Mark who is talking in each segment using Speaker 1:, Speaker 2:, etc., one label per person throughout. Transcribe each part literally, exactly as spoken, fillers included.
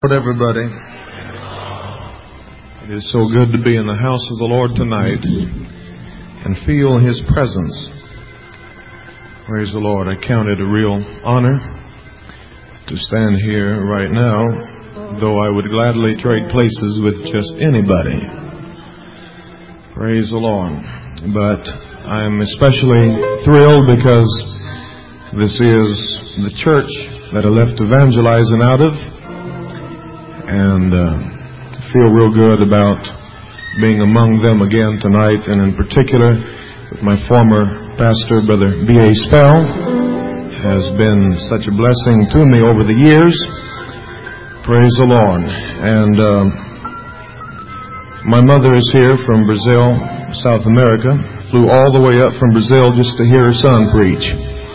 Speaker 1: Lord, everybody. It is so good to be in the house of the Lord tonight and feel His presence. Praise the Lord. I count it a real honor to stand here right now, though I would gladly trade places with just anybody. Praise the Lord. But I'm especially thrilled because this is the church that I left evangelizing out of. And uh, feel real good about being among them again tonight, and in particular with my former pastor, Brother B A Spell, has been such a blessing to me over the years. Praise the Lord. And uh, my mother is here from Brazil, South America. Flew all the way up from Brazil just to hear her son preach.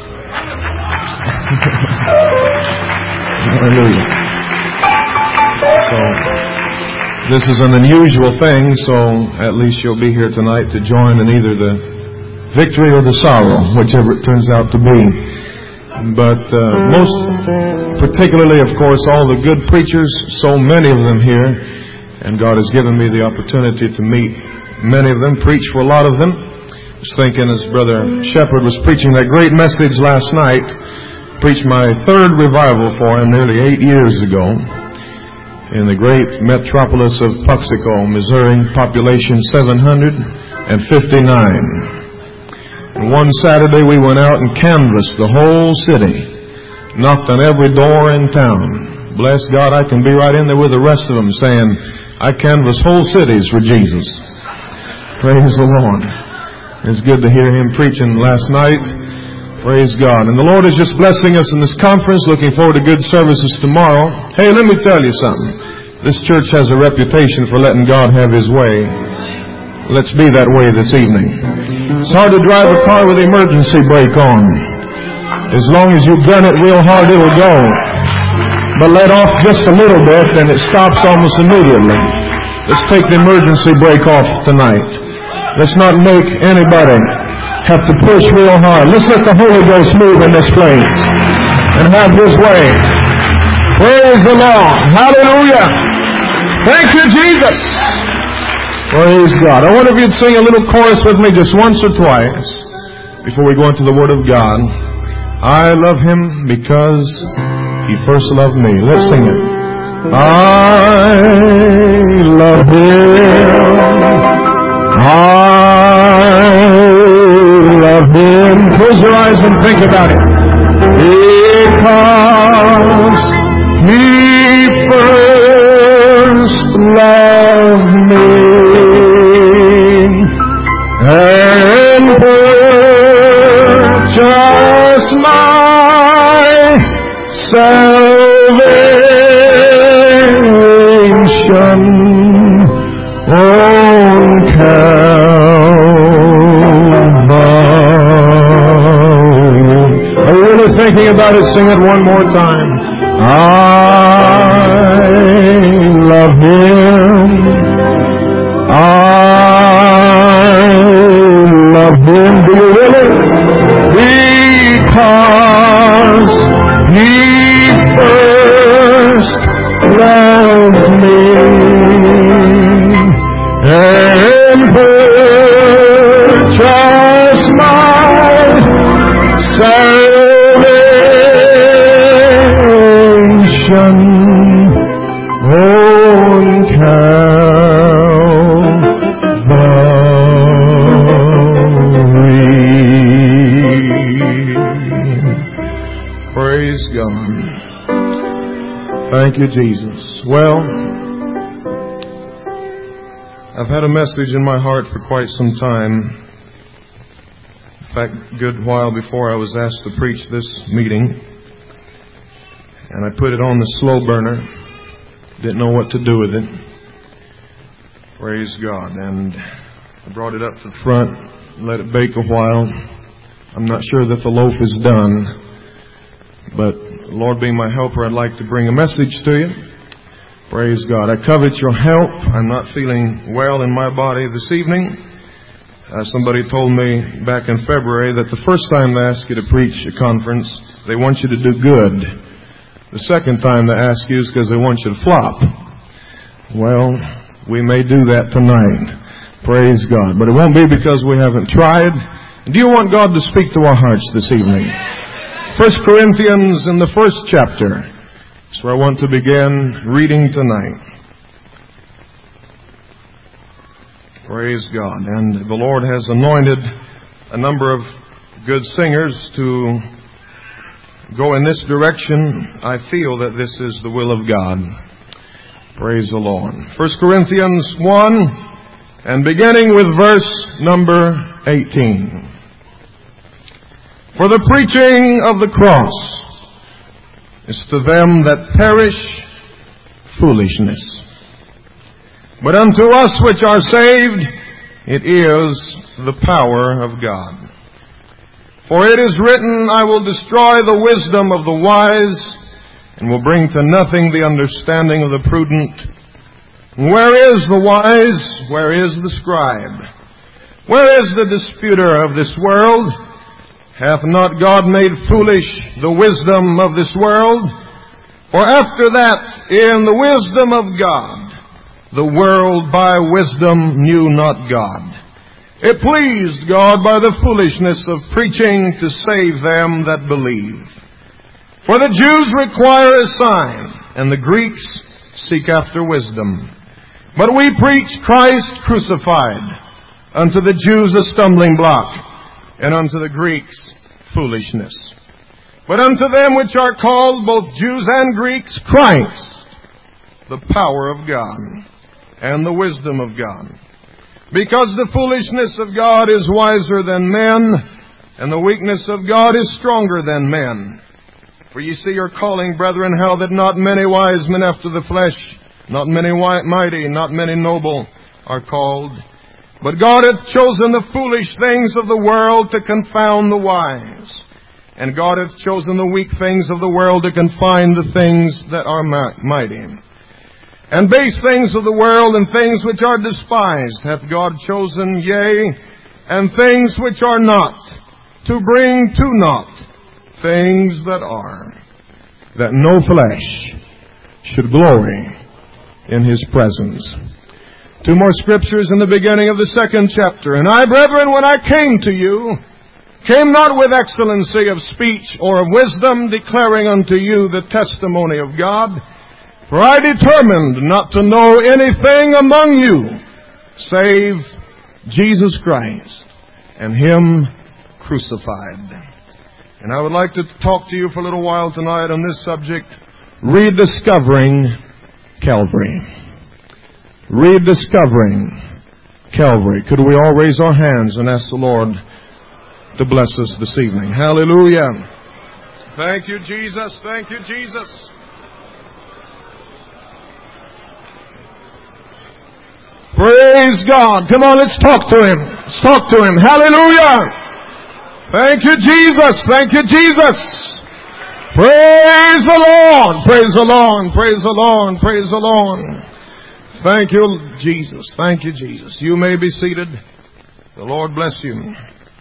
Speaker 1: Hallelujah. So, this is an unusual thing, so at least you'll be here tonight to join in either the victory or the sorrow, whichever it turns out to be. But uh, most particularly, of course, all the good preachers, so many of them here, and God has given me the opportunity to meet many of them, preach for a lot of them. I was thinking as Brother Shepherd was preaching that great message last night, preached my third revival for him nearly eight years ago. In the great metropolis of Puxico, Missouri, population seven hundred fifty-nine. And one Saturday we went out and canvassed the whole city, knocked on every door in town. Bless God, I can be right in there with the rest of them saying, I canvass whole cities for Jesus. Praise the Lord. It's good to hear him preaching last night. Praise God. And the Lord is just blessing us in this conference. Looking forward to good services tomorrow. Hey, let me tell you something. This church has a reputation for letting God have His way. Let's be that way this evening. It's hard to drive a car with the emergency brake on. As long as you gun it real hard, it will go. But let off just a little bit and it stops almost immediately. Let's take the emergency brake off tonight. Let's not make anybody have to push real hard. Let's let the Holy Ghost move in this place and have His way. Praise the Lord. Hallelujah. Thank you, Jesus. Praise God. I wonder if you'd sing a little chorus with me just once or twice before we go into the Word of God. I love Him because He first loved me. Let's sing it. I love Him. I love Him. Close your eyes and think about it. Because He first loved me and purchased my salvation on Calvary. Are you really thinking about it? Sing it one more time. I love Him. I love Him. Do you really? Because He first loved me and purchased my salvation on Calvary. Praise God. Thank you, Jesus. Well, I've had a message in my heart for quite some time. In fact, a good while before I was asked to preach this meeting. And I put it on the slow burner. Didn't know what to do with it. Praise God. And I brought it up to the front, let it bake a while. I'm not sure that the loaf is done. But Lord being my helper, I'd like to bring a message to you. Praise God. I covet your help. I'm not feeling well in my body this evening. Uh, somebody told me back in February that the first time they ask you to preach a conference, they want you to do good. the second time they ask you is because they want you to flop. Well, we may do that tonight. Praise God. But it won't be because we haven't tried. Do you want God to speak to our hearts this evening? First Corinthians in the first chapter. That's where I want to begin reading tonight. Praise God. And the Lord has anointed a number of good singers to go in this direction. I feel that this is the will of God. Praise the Lord. First Corinthians one, and beginning with verse number eighteen. For the preaching of the cross is to them that perish foolishness. But unto us which are saved, it is the power of God. For it is written, I will destroy the wisdom of the wise, and will bring to nothing the understanding of the prudent. Where is the wise? Where is the scribe? Where is the disputer of this world? Hath not God made foolish the wisdom of this world? For after that, in the wisdom of God, the world by wisdom knew not God. It pleased God by the foolishness of preaching to save them that believe. For the Jews require a sign, and the Greeks seek after wisdom. But we preach Christ crucified, unto the Jews a stumbling block, and unto the Greeks foolishness. But unto them which are called, both Jews and Greeks, Christ, the power of God, and the wisdom of God. Because the foolishness of God is wiser than men, and the weakness of God is stronger than men. For ye see your calling, brethren, how that not many wise men after the flesh, not many mighty, not many noble are called. But God hath chosen the foolish things of the world to confound the wise. And God hath chosen the weak things of the world to confine the things that are mighty. And base things of the world and things which are despised hath God chosen, yea, and things which are not, to bring to naught things that are, that no flesh should glory in His presence. Two more scriptures in the beginning of the second chapter. And I, brethren, when I came to you, came not with excellency of speech or of wisdom, declaring unto you the testimony of God. For I determined not to know anything among you, save Jesus Christ, and Him crucified. And I would like to talk to you for a little while tonight on this subject, rediscovering Calvary. Rediscovering Calvary. Could we all raise our hands and ask the Lord to bless us this evening? Hallelujah. Thank you, Jesus. Thank you, Jesus. Praise God. Come on, let's talk to Him. Let's talk to Him. Hallelujah. Thank you, Jesus. Thank you, Jesus. Praise the Lord. Praise the Lord. Praise the Lord. Praise the Lord. Thank you, Jesus. Thank you, Jesus. You may be seated. The Lord bless you.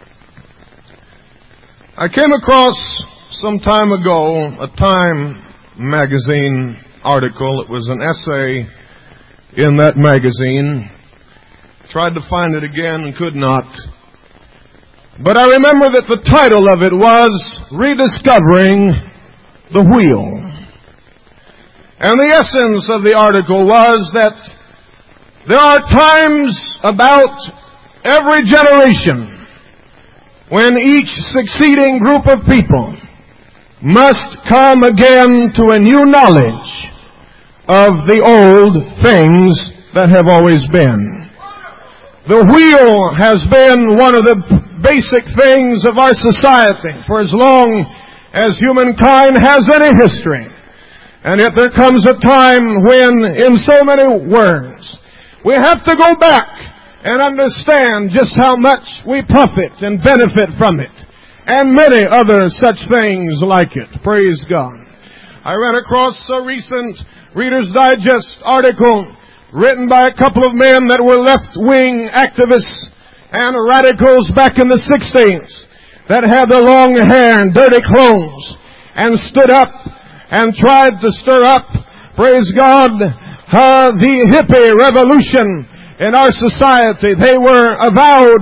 Speaker 1: I came across some time ago a Time magazine article. It was an essay in that magazine. Tried to find it again and could not. But I remember that the title of it was Rediscovering the Wheel. And the essence of the article was that there are times about every generation when each succeeding group of people must come again to a new knowledge of the old things that have always been. The wheel has been one of the basic things of our society for as long as humankind has any history. And yet there comes a time when, in so many words, we have to go back and understand just how much we profit and benefit from it. And many other such things like it. Praise God. I ran across a recent Reader's Digest article written by a couple of men that were left-wing activists and radicals back in the sixties that had their long hair and dirty clothes and stood up
Speaker 2: and tried to stir up, praise God, uh, the hippie revolution in our society. They were avowed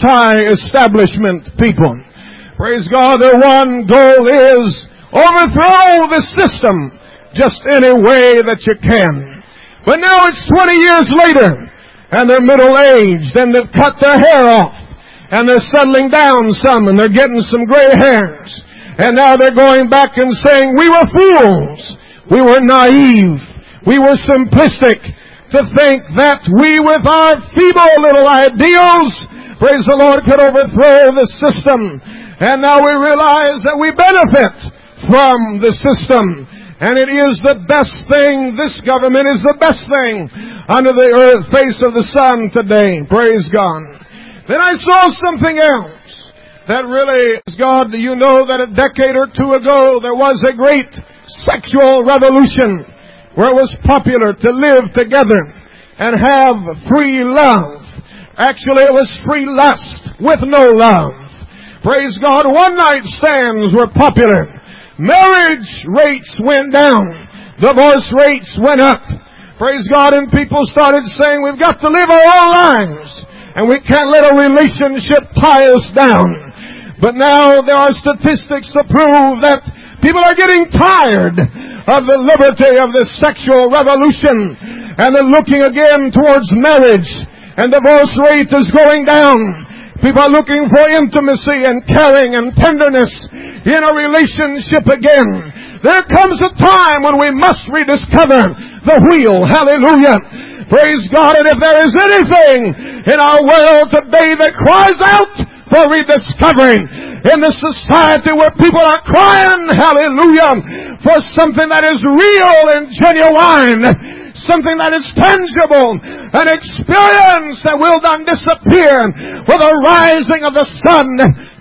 Speaker 2: anti-establishment people. Praise God, their one goal is overthrow the system just any way that you can. But now it's twenty years later, and they're middle-aged, and they've cut their hair off, and they're settling down some, and they're getting some gray hairs. And now they're going back and saying, we were fools, we were naive, we were simplistic to think that we, with our feeble little ideals, praise the Lord, could overthrow the system. And now we realize that we benefit from the system. And it is the best thing, this government is the best thing under the earth, face of the sun today. Praise God. Then I saw something else that really, God, you know that a decade or two ago there was a great sexual revolution where it was popular to live together and have free love. Actually, it was free lust with no love. Praise God. One night stands were popular. Marriage rates went down. Divorce rates went up. Praise God. And people started saying, we've got to live our own lives, and we can't let a relationship tie us down. But now there are statistics to prove that people are getting tired of the liberty of this sexual revolution, and they're looking again towards marriage, and divorce rate is going down. People are looking for intimacy and caring and tenderness in a relationship again. There comes a time when we must rediscover the wheel. Hallelujah. Praise God. And if there is anything in our world today that cries out for rediscovery, in the society where people are crying, hallelujah, for something that is real and genuine, something that is tangible, an experience that will not disappear with the rising of the sun.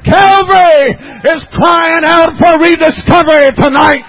Speaker 2: Calvary is crying out for rediscovery tonight.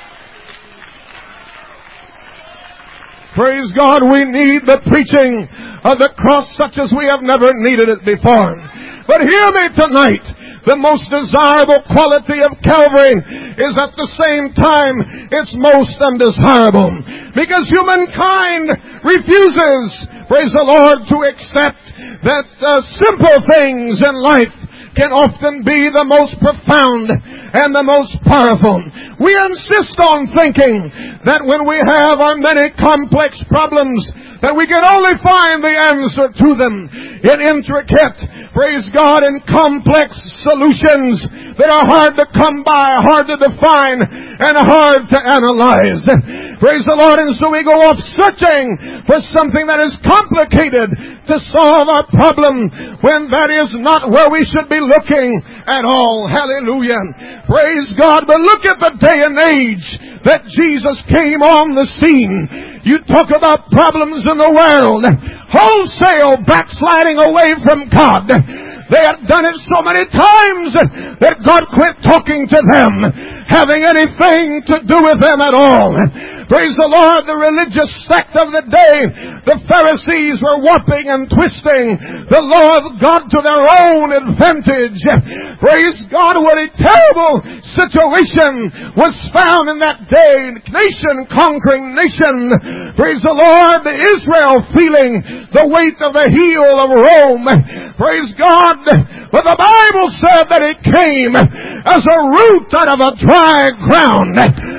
Speaker 2: Praise God, we need the preaching of the cross such as we have never needed it before. But hear me tonight. The most desirable quality of Calvary is at the same time it's most undesirable. Because humankind refuses, praise the Lord, to accept that uh, simple things in life can often be the most profound and the most powerful. We insist on thinking that when we have our many complex problems, that we can only find the answer to them in intricate, praise God, and complex solutions that are hard to come by, hard to define, and hard to analyze. Praise the Lord. And so we go off searching for something that is complicated to solve our problem, when that is not where we should be looking at all. Hallelujah. Praise God. But look at the day and age that Jesus came on the scene. You talk about problems in the world, wholesale backsliding away from God. They had done it so many times that God quit talking to them, having anything to do with them at all. Praise the Lord. The religious sect of the day, the Pharisees, were warping and twisting the law of God to their own advantage. Praise God. What a terrible situation was found in that day. Nation conquering nation. Praise the Lord. Israel feeling the weight of the heel of Rome. Praise God. But the Bible said that it came as a root out of a dry ground.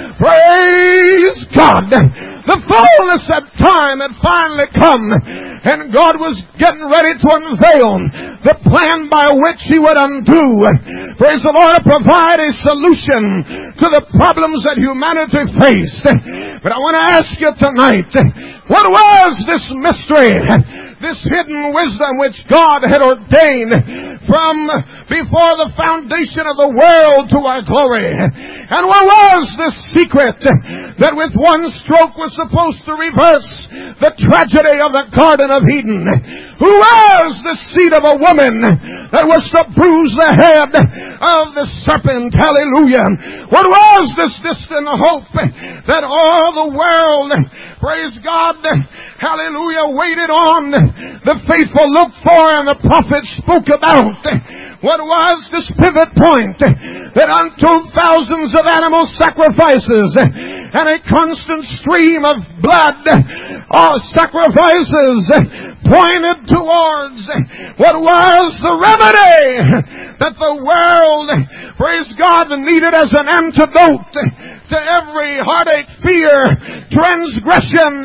Speaker 2: Praise God. The fullness of time had finally come, and God was getting ready to unveil the plan by which He would undo, praise the Lord, provide a solution to the problems that humanity faced. But I want to ask you tonight, what was this mystery? This hidden wisdom which God had ordained from before the foundation of the world to our glory. And what was this secret that with one stroke was supposed to reverse the tragedy of the Garden of Eden? Who was the seed of a woman that was to bruise the head of the serpent? Hallelujah. What was this distant hope that all the world, praise God, hallelujah, waited on, the faithful looked for, and the prophets spoke about? What was this pivot point that unto thousands of animal sacrifices and a constant stream of blood or sacrifices pointed towards? What was the remedy that the world, praise God, needed as an antidote to every heartache, fear, transgression,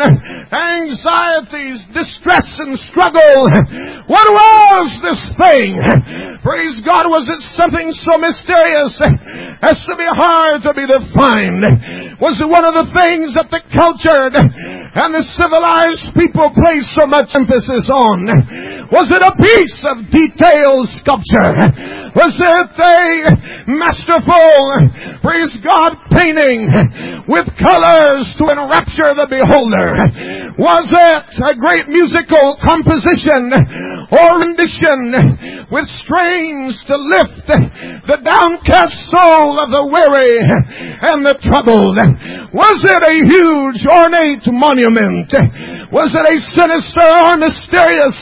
Speaker 2: anxieties, distress, and struggle? What was this thing? Praise God, was it something so mysterious as to be hard to be defined? Was it one of the things that the cultured and the civilized people place so much emphasis on? Was it a piece of detailed sculpture? Was it a masterful, praise God, painting with colors to enrapture the beholder? Was it a great musical composition or rendition with strains to lift the downcast soul of the weary and the troubled? Was it a huge ornate monument? Was it a sinister or mysterious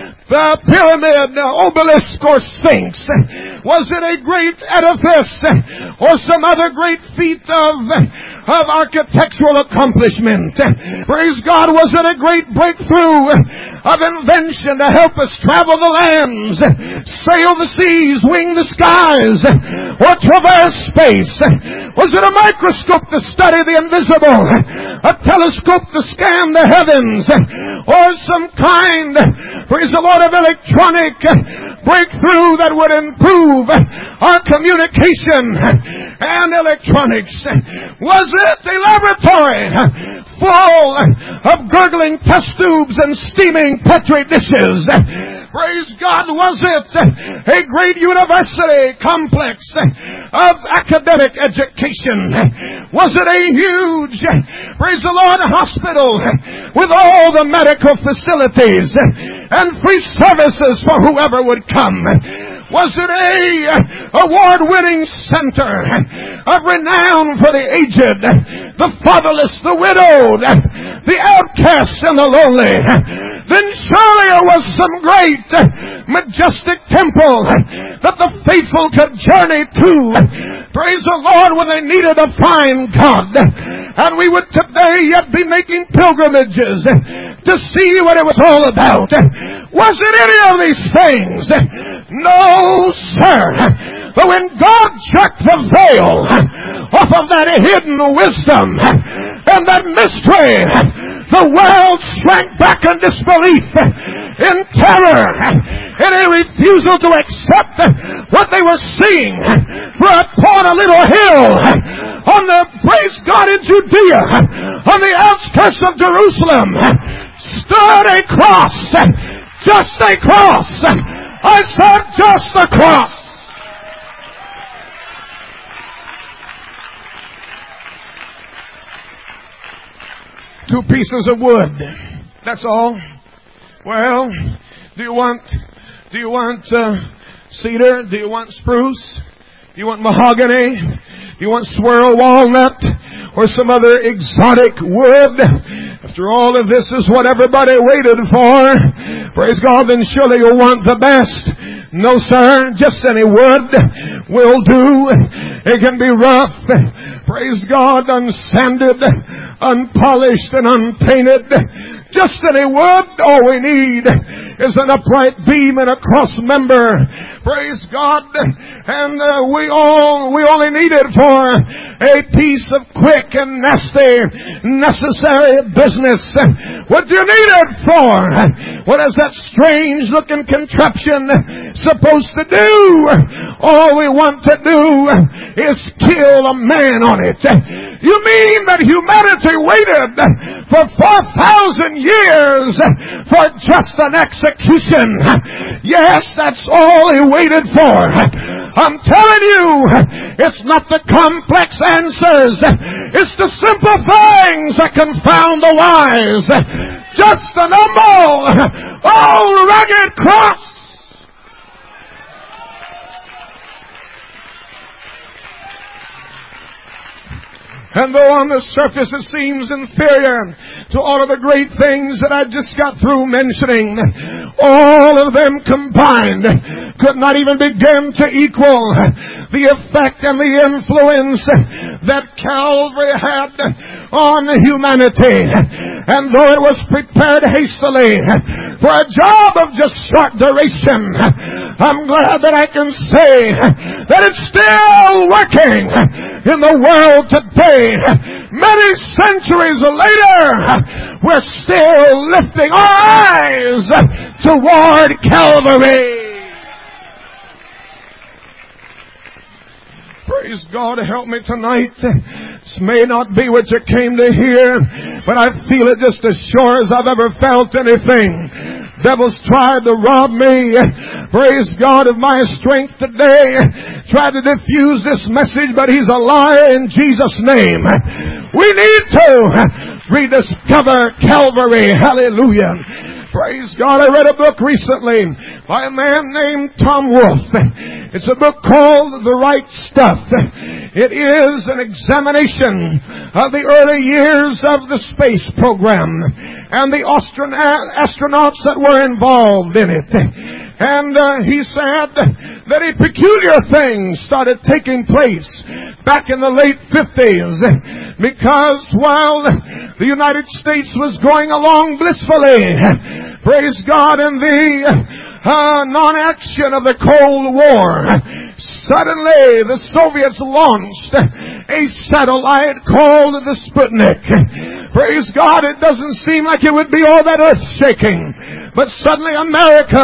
Speaker 2: the pyramid, obelisk, or sphinx? Was it a great edifice or some other great feat of of architectural accomplishment? Praise God, was it a great breakthrough of invention to help us travel the lands, sail the seas, wing the skies, or traverse space? Was it a microscope to study the invisible, a telescope to scan the heavens, or some kind, praise the Lord, of electronic breakthrough that would improve our communication and electronics? Was it a laboratory full of gurgling test tubes and steaming Petri dishes? Praise God, was it a great university complex of academic education? Was it a huge, praise the Lord, hospital with all the medical facilities and free services for whoever would come? Was it a award-winning center of renown for the aged, the fatherless, the widowed, the outcasts, and the lonely? Then surely it was some great, majestic temple that the faithful could journey to, praise the Lord, when they needed to find God. And we would today yet be making pilgrimages to see what it was all about. Was it any of these things? No, sir. But when God jerked the veil off of that hidden wisdom and that mystery, the world shrank back in disbelief, in terror, in a refusal to accept what they were seeing. For upon a little hill, on the, praise God, in Judea, on the outskirts of Jerusalem, stood a cross. Just a cross. I said just a cross. Two pieces of wood. That's all. Well, do you want, do you want uh, cedar? Do you want spruce? Do you want mahogany? Do you want swirl walnut? Or some other exotic wood? After all of this is what everybody waited for. Praise God, then surely you'll want the best. No, sir, just any wood will do. It can be rough, praise God, unsanded, unpolished, and unpainted. Just any wood. All we need is an upright beam and a cross member. Praise God. And uh, we all, we only need it for a piece of quick and nasty, necessary business. What do you need it for? What is that strange looking contraption supposed to do? All we want to do is kill a man on it. You mean that humanity waited for four thousand years for just an execution? Yes, that's all he waited for. I'm telling you, It's not the complex answers. It's the simple things that confound the wise. Just an humble, old rugged cross. And though on the surface it seems inferior to all of the great things that I just got through mentioning, all of them combined could not even begin to equal the effect and the influence that Calvary had on humanity. And though it was prepared hastily for a job of just short duration, I'm glad that I can say that it's still working in the world today. Many centuries later, we're still lifting our eyes toward Calvary. Praise God, help me tonight. This may not be what you came to hear, but I feel it just as sure as I've ever felt anything. Devils tried to rob me, praise God, of my strength today. Tried to diffuse this message, but he's a liar in Jesus' name. We need to rediscover Calvary. Hallelujah. Praise God. I read a book recently by a man named Tom Wolfe. It's a book called The Right Stuff. It is an examination of the early years of the space program and the astronauts that were involved in it. And uh, he said that a peculiar thing started taking place back in the late fifties, because while the United States was going along blissfully, praise God, in the uh, non-action of the Cold War, suddenly the Soviets launched a satellite called the Sputnik. Praise God, it doesn't seem like it would be all that earth-shaking, but suddenly America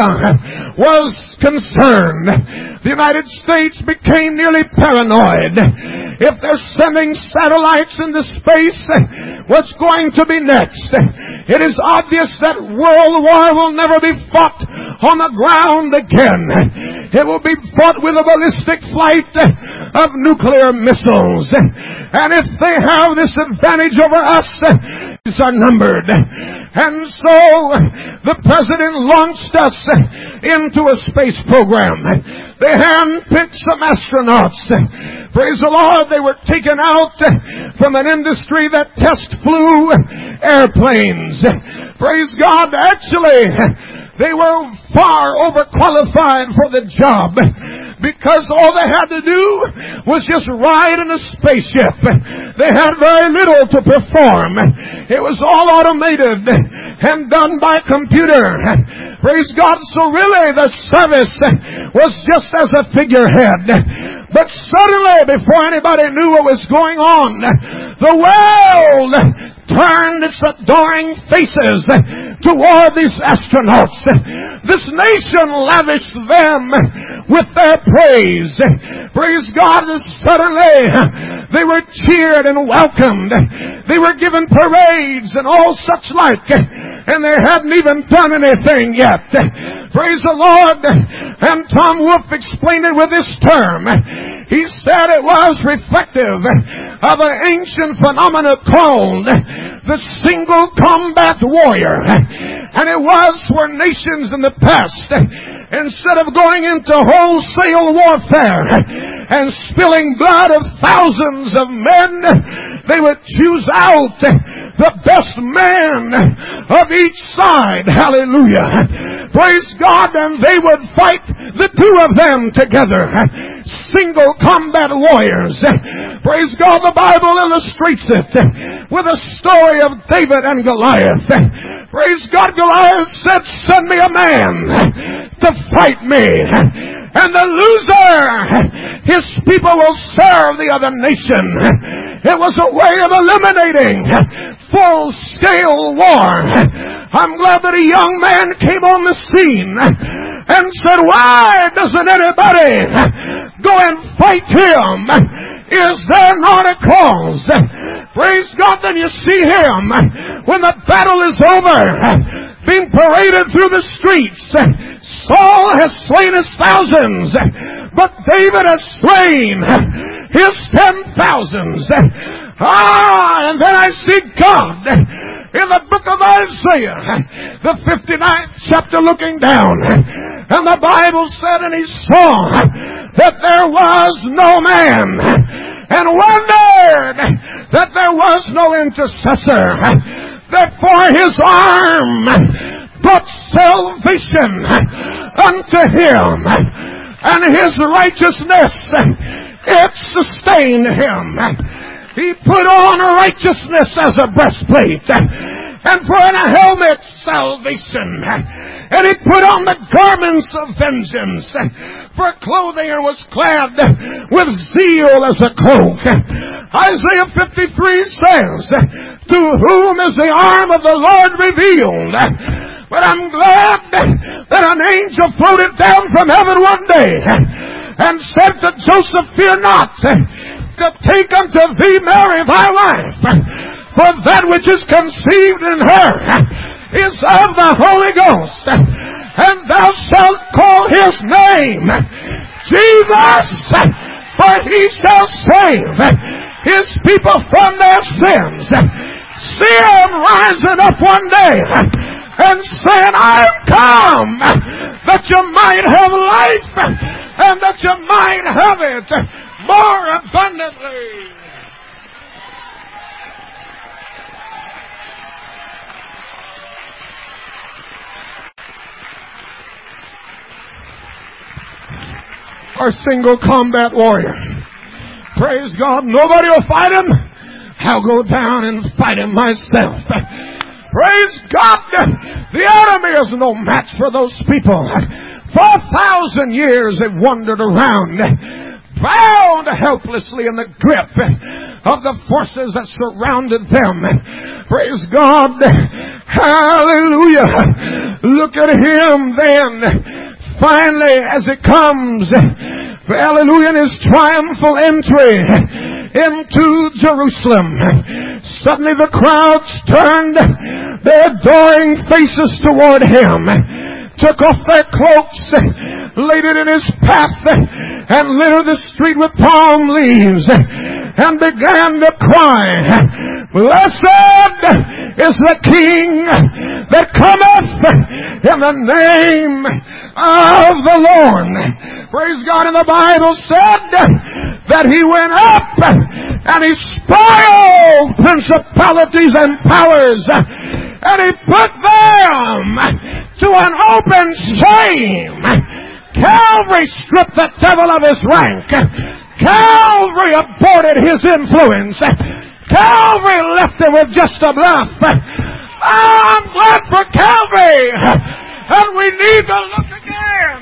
Speaker 2: was concerned. The United States became nearly paranoid. If they're sending satellites into space, what's going to be next? It is obvious that World War will never be fought on the ground again. It will be fought with a ballistic flight of nuclear missiles. And if they have this advantage over us, these are numbered. And so the President launched us into a space program. They handpicked some astronauts. Praise the Lord, they were taken out from an industry that test flew airplanes. Praise God, actually, they were far overqualified for the job, because all they had to do was just ride in a spaceship. They had very little to perform. It was all automated and done by computer. Praise God. So really the service was just as a figurehead. But suddenly, before anybody knew what was going on, the world turned its adoring faces toward these astronauts. This nation lavished them with their praise. Praise God, suddenly they were cheered and welcomed. They were given parades and all such like, and they hadn't even done anything yet. Praise the Lord. And Tom Wolfe explained it with this term. He said it was reflective of an ancient phenomenon called the single combat warrior. And it was for nations in the past, instead of going into wholesale warfare and spilling blood of thousands of men, they would choose out the best man of each side. Hallelujah. Praise God. And they would fight, the two of them together. Single combat warriors. Praise God. The Bible illustrates it with a story of David and Goliath. Praise God. Goliath said, "Send me a man to fight me. And the loser, his people will serve the other nation." It was a way of eliminating full-scale war. I'm glad that a young man came on the scene and said, "Why doesn't anybody go and fight him? Is there not a cause?" Praise God. Then you see him, when the battle is over, being paraded through the streets. Saul has slain his thousands, but David has slain his ten thousands. Ah, and then I see God in the book of Isaiah, the fifty-ninth chapter, looking down. And the Bible said, and he saw that there was no man, and wondered that there was no intercessor. Therefore his arm brought salvation unto him, and his righteousness, it sustained him. He put on righteousness as a breastplate, and put on a helmet, salvation. And he put on the garments of vengeance for clothing, and was clad with zeal as a cloak. Isaiah fifty-three says, to whom is the arm of the Lord revealed? But I'm glad that an angel floated down from heaven one day and said to Joseph, fear not to take unto thee Mary thy wife, for that which is conceived in her is of the Holy Ghost, and thou shalt call his name Jesus, for he shall save his people from their sins. See him rising up one day and saying, I've come that you might have life, and that you might have it more abundantly. Our single combat warrior. Praise God. Nobody will fight him. I'll go down and fight him myself. Praise God. The enemy is no match for those people. Four thousand years they've wandered around, bound helplessly in the grip of the forces that surrounded them. Praise God. Hallelujah. Look at him then. Finally, as it comes, hallelujah, in his triumphal entry into Jerusalem, suddenly the crowds turned their adoring faces toward him, took off their cloaks, laid it in his path, and littered the street with palm leaves, and began to cry, blessed is the King that cometh in the name of the Lord. Praise God. And the Bible said that he went up and he spoiled principalities and powers, and he put them to an open shame. Calvary stripped the devil of his rank. Calvary aborted his influence. Calvary left him with just a bluff. I'm glad for Calvary, and we need to look again.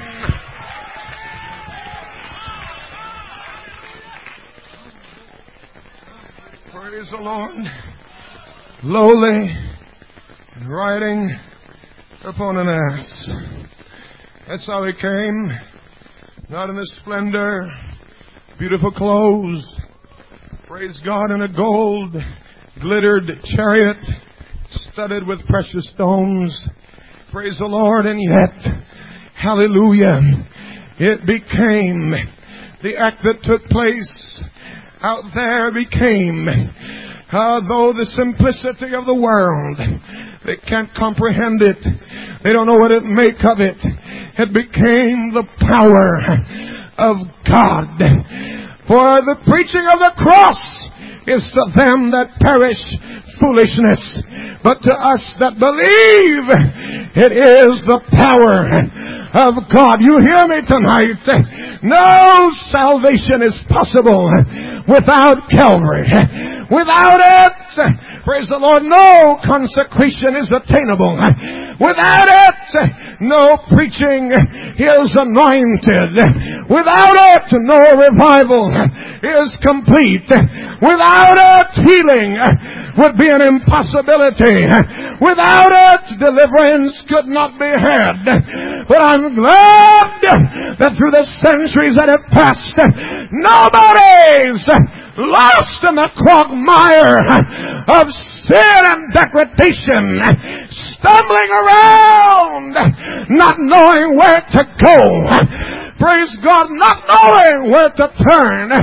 Speaker 2: Praise the Lord. Lowly and riding upon an ass. That's how he came. Not in the splendor, beautiful clothes. Praise God, in a gold glittered chariot studded with precious stones. Praise the Lord. And yet, hallelujah, it became, the act that took place out there became, uh, though the simplicity of the world, they can't comprehend it. They don't know what it make of it. It became the power of God. For the preaching of the cross is to them that perish foolishness, but to us that believe it is the power of God. You hear me tonight? No salvation is possible without Calvary. Without it, praise the Lord, no consecration is attainable. Without it, no preaching is anointed. Without it, no revival is complete. Without it, healing would be an impossibility. Without it, deliverance could not be had. But I'm glad that through the centuries that have passed, nobody's lost in the quagmire of sin and degradation, stumbling around, not knowing where to go. Praise God, not knowing where to turn.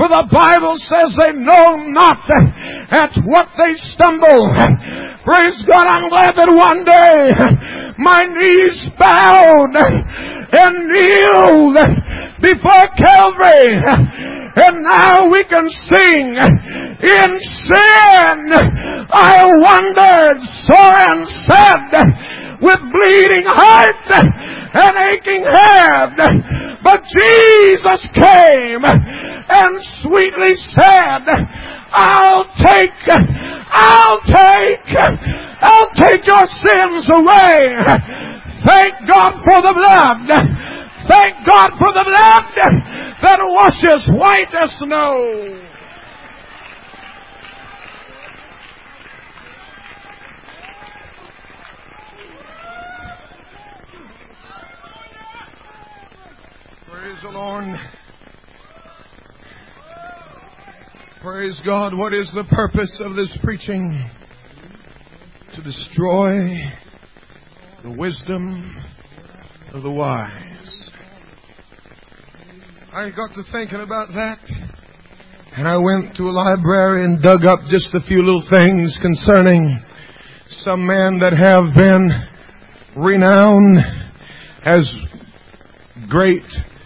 Speaker 2: For the Bible says they know not at what they stumble. Praise God, I'm glad that one day my knees bowed and kneeled before Calvary. And now we can sing, in sin I wandered sore and sad, with bleeding heart and aching head. But Jesus came and sweetly said, I'll take, I'll take, I'll take your sins away. Thank God for the blood. Thank God for the blood that washes white as snow. Praise the Lord. Praise God. What is the purpose of this preaching? To destroy the wisdom of the wise. I got to thinking about that, and I went to a library and dug up just a few little things concerning some men that have been renowned as great,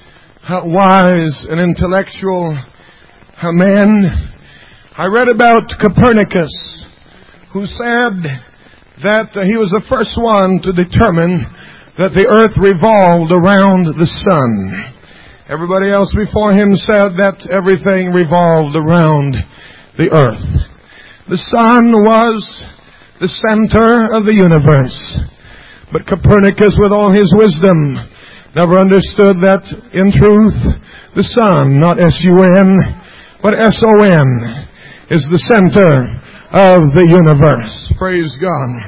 Speaker 2: wise, and intellectual men. I read about Copernicus, who said that he was the first one to determine that the earth revolved around the sun. Everybody else before him said that everything revolved around the earth. The sun was the center of the universe. But Copernicus, with all his wisdom, never understood that in truth, the sun, not S U N, but S O N, is the center of the universe. Praise God.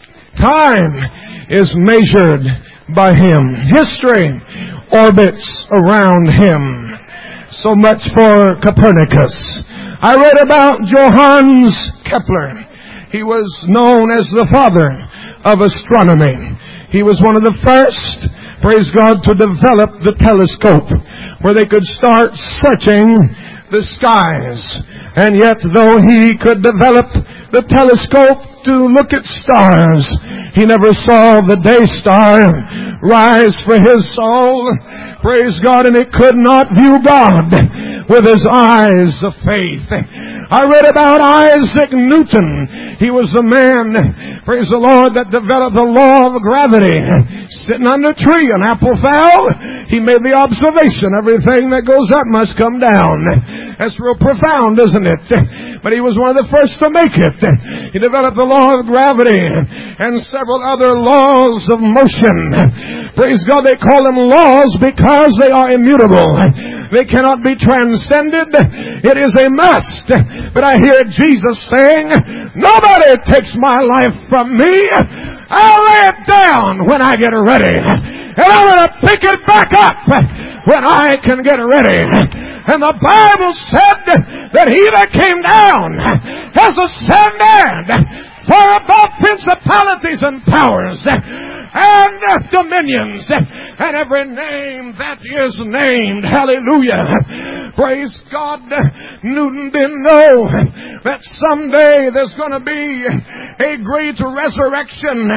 Speaker 2: Time is measured by him. History orbits around him. So much for Copernicus. I read about Johannes Kepler. He was known as the father of astronomy. He was one of the first, praise God, to develop the telescope, where they could start searching the skies. And yet, though he could develop the telescope to look at stars, he never saw the day star rise for his soul. Praise God, and he could not view God with his eyes of faith. I read about Isaac Newton. He was the man, praise the Lord, that developed the law of gravity. Sitting under a tree, an apple fell. He made the observation, everything that goes up must come down. That's real profound, isn't it? But he was one of the first to make it. He developed the law of gravity and several other laws of motion. Praise God, they call them laws because they are immutable. They cannot be transcended. It is a must. But I hear Jesus saying, nobody takes my life from me. I'll lay it down when I get ready. And I'm going to pick it back up when I can get ready. And the Bible said that he that came down has ascended far above principalities and powers and dominions and every name that is named. Hallelujah. Praise God. Newton didn't know that someday there's going to be a great resurrection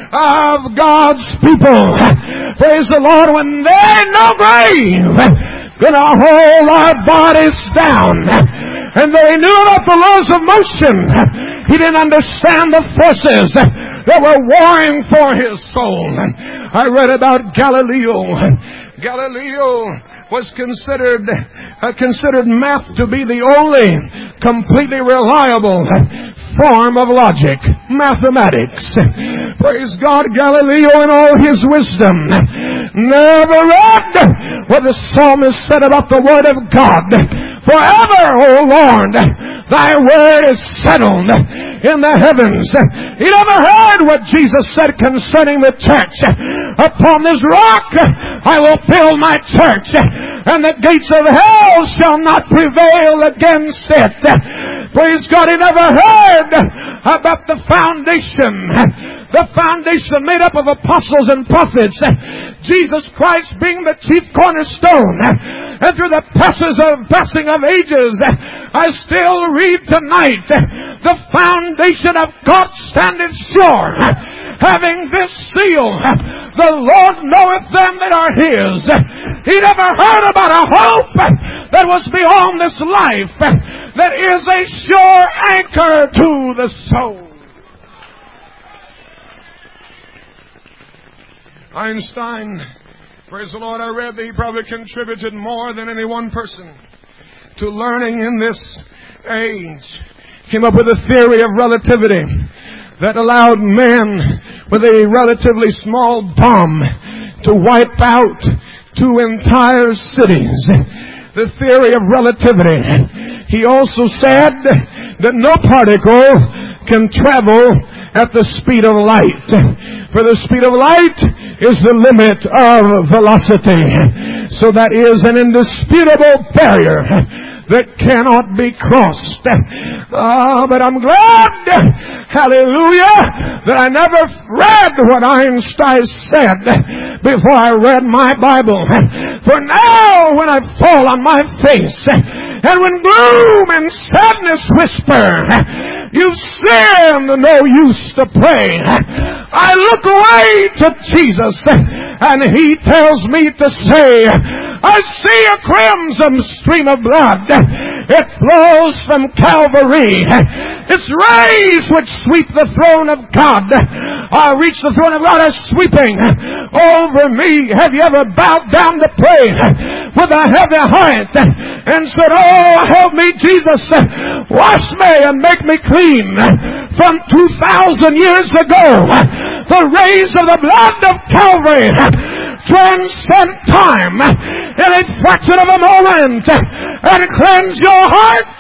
Speaker 2: of God's people. Praise the Lord. When there ain't no grave gonna hold our bodies down. And they knew about the laws of motion. He didn't understand the forces that were warring for his soul. I read about Galileo. Galileo was considered uh, considered math to be the only completely reliable form of logic, mathematics. Praise God, Galileo in all his wisdom never read what the psalmist said about the Word of God. Forever, O Lord, thy word is settled in the heavens. He never heard what Jesus said concerning the church. Upon this rock I will build my church, and the gates of hell shall not prevail against it. Praise God, he never heard about the foundation. The foundation made up of apostles and prophets. Jesus Christ being the chief cornerstone. and through the passes of passing of ages, I still read tonight, the foundation of God standeth sure, having this seal, the Lord knoweth them that are His. He never heard about a hope that was beyond this life, that is a sure anchor to the soul. Einstein, praise the Lord, I read that he probably contributed more than any one person to learning in this age. Came up with a theory of relativity that allowed men with a relatively small bomb to wipe out two entire cities. The theory of relativity. He also said that no particle can travel at the speed of light. For the speed of light is the limit of velocity. So that is an indisputable barrier that cannot be crossed. Ah, uh, but I'm glad, hallelujah, that I never read what Einstein said before I read my Bible. For now, when I fall on my face, and when gloom and sadness whisper, you've sinned, no use to pray, I look away to Jesus, and He tells me to say, I see a crimson stream of blood. It flows from Calvary. Its rays which sweep the throne of God, uh, reach the throne of God, are sweeping over me. Have you ever bowed down to pray with a heavy heart and said, oh, help me, Jesus, wash me and make me clean from two thousand years ago? The rays of the blood of Calvary transcend time in a fraction of a moment and cleanse your heart.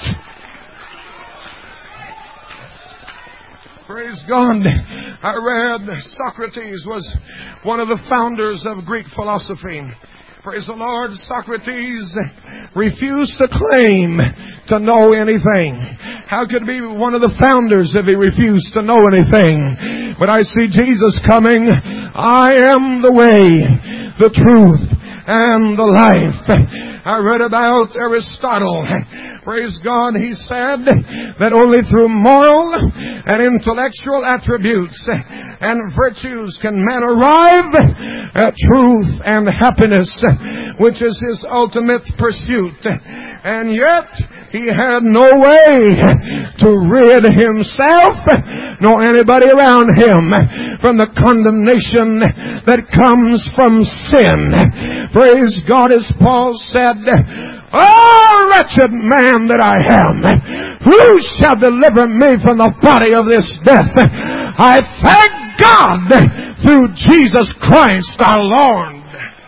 Speaker 2: Praise God. I read Socrates was one of the founders of Greek philosophy. Praise the Lord. Socrates refused to claim to know anything. How could he be one of the founders if he refused to know anything? But I see Jesus coming. I am the way, the truth, and the life. I read about Aristotle. Praise God, he said that only through moral and intellectual attributes and virtues can man arrive at truth and happiness, which is his ultimate pursuit. And yet, he had no way to rid himself nor anybody around him from the condemnation that comes from sin. Praise God, as Paul said, oh, wretched man that I am, who shall deliver me from the body of this death? I thank God through Jesus Christ our Lord.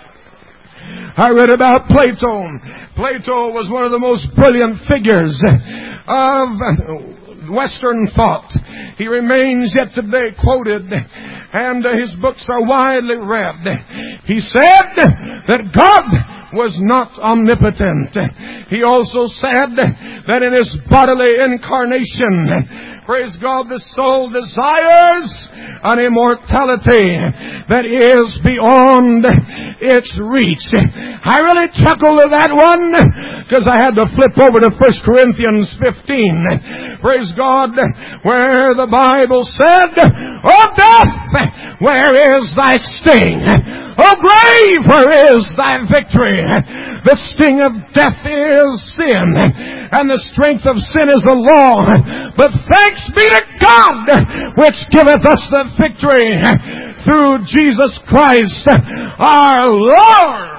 Speaker 2: I read about Plato. Plato was one of the most brilliant figures of Western thought. He remains yet today quoted, and his books are widely read. He said that God was not omnipotent. He also said that in his bodily incarnation, praise God, the soul desires an immortality that is beyond its reach. I really chuckled at that one because I had to flip over to First Corinthians fifteen. Praise God, where the Bible said, "O death, where is thy sting? O grave, where is thy victory? The sting of death is sin, and the strength of sin is the law. But thanks be to God, which giveth us the victory through Jesus Christ our Lord."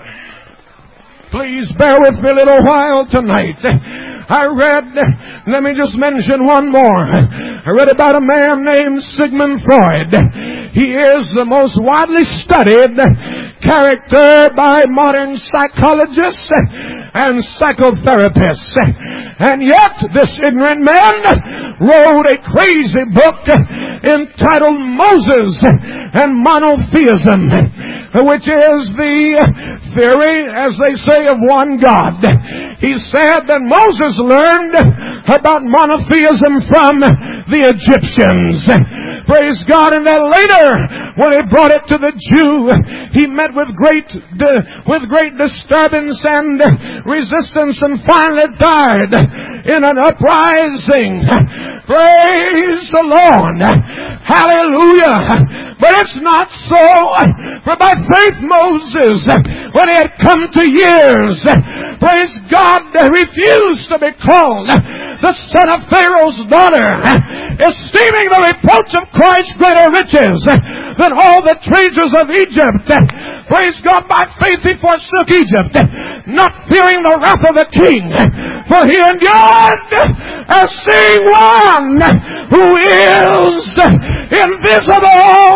Speaker 2: Please bear with me a little while tonight. I read, let me just mention one more. I read about a man named Sigmund Freud. He is the most widely studied character by modern psychologists and psychotherapists. And yet, this ignorant man wrote a crazy book entitled Moses and Monotheism, which is the theory, as they say, of one God. He said that Moses learned about monotheism from the Egyptians. Praise God. And then later, when he brought it to the Jew, he met with great, with great disturbance and resistance and finally died in an uprising. Praise the Lord. Hallelujah. But it's not so. For by faith Moses, when he had come to years, praise God, refused to be called the son of Pharaoh's daughter, esteeming the reproach of Christ greater riches than all the treasures of Egypt. Praise God, by faith he forsook Egypt, not fearing the wrath of the king, for he endured as seeing one who is invisible.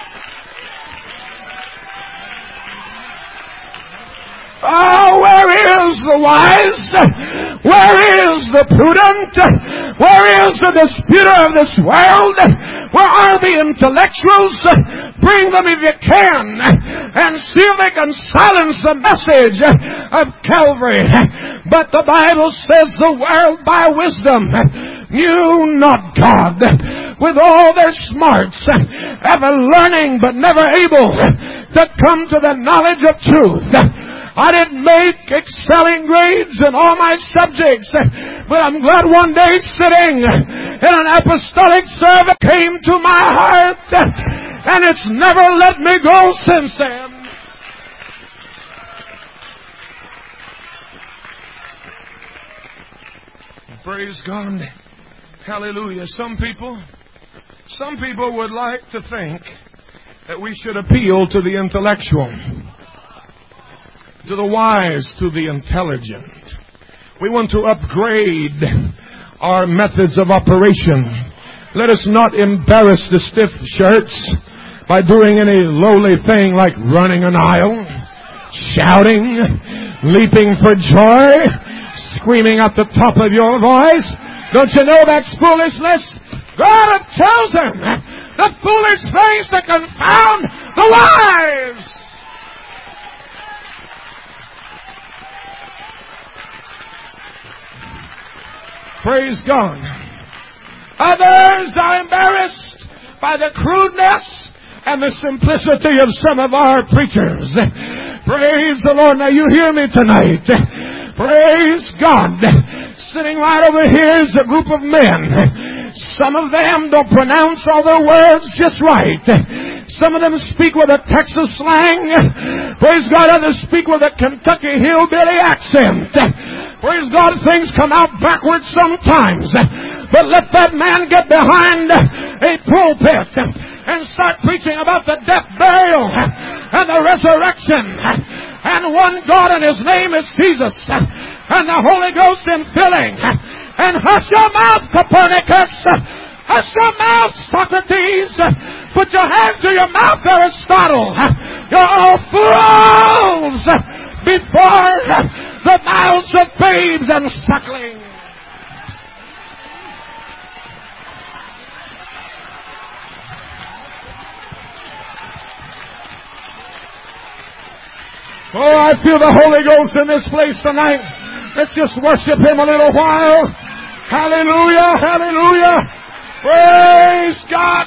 Speaker 2: Oh, where is the wise? Where is the prudent? Where is the disputer of this world? Where are the intellectuals? Bring them if you can, and see if they can silence the message of Calvary. But the Bible says the world by wisdom knew not God. With all their smarts, ever learning but never able to come to the knowledge of truth. I didn't make excelling grades in all my subjects, but I'm glad one day sitting in an apostolic service came to my heart, and it's never let me go since then. Praise God. Hallelujah. Some people, some people would like to think that we should appeal to the intellectual, to the wise, to the intelligent. We want to upgrade our methods of operation. Let us not embarrass the stiff shirts by doing any lowly thing like running an aisle, shouting, leaping for joy, screaming at the top of your voice. Don't you know that's foolishness? God had chosen the foolish things to confound the wise. Praise God. Others are embarrassed by the crudeness and the simplicity of some of our preachers. Praise the Lord. Now you hear me tonight. Praise God. Sitting right over here is a group of men. Some of them don't pronounce all their words just right. Some of them speak with a Texas slang. Praise God. Others speak with a Kentucky hillbilly accent. Praise God, things come out backwards sometimes. But let that man get behind a pulpit and start preaching about the death, burial, and the resurrection. And one God, and His name is Jesus. And the Holy Ghost infilling. And hush your mouth, Copernicus. Hush your mouth, Socrates. Put your hand to your mouth, Aristotle. You're all fools before the mouths of babes and sucklings. Oh, I feel the Holy Ghost in this place tonight. Let's just worship Him a little while. Hallelujah, hallelujah. Praise God.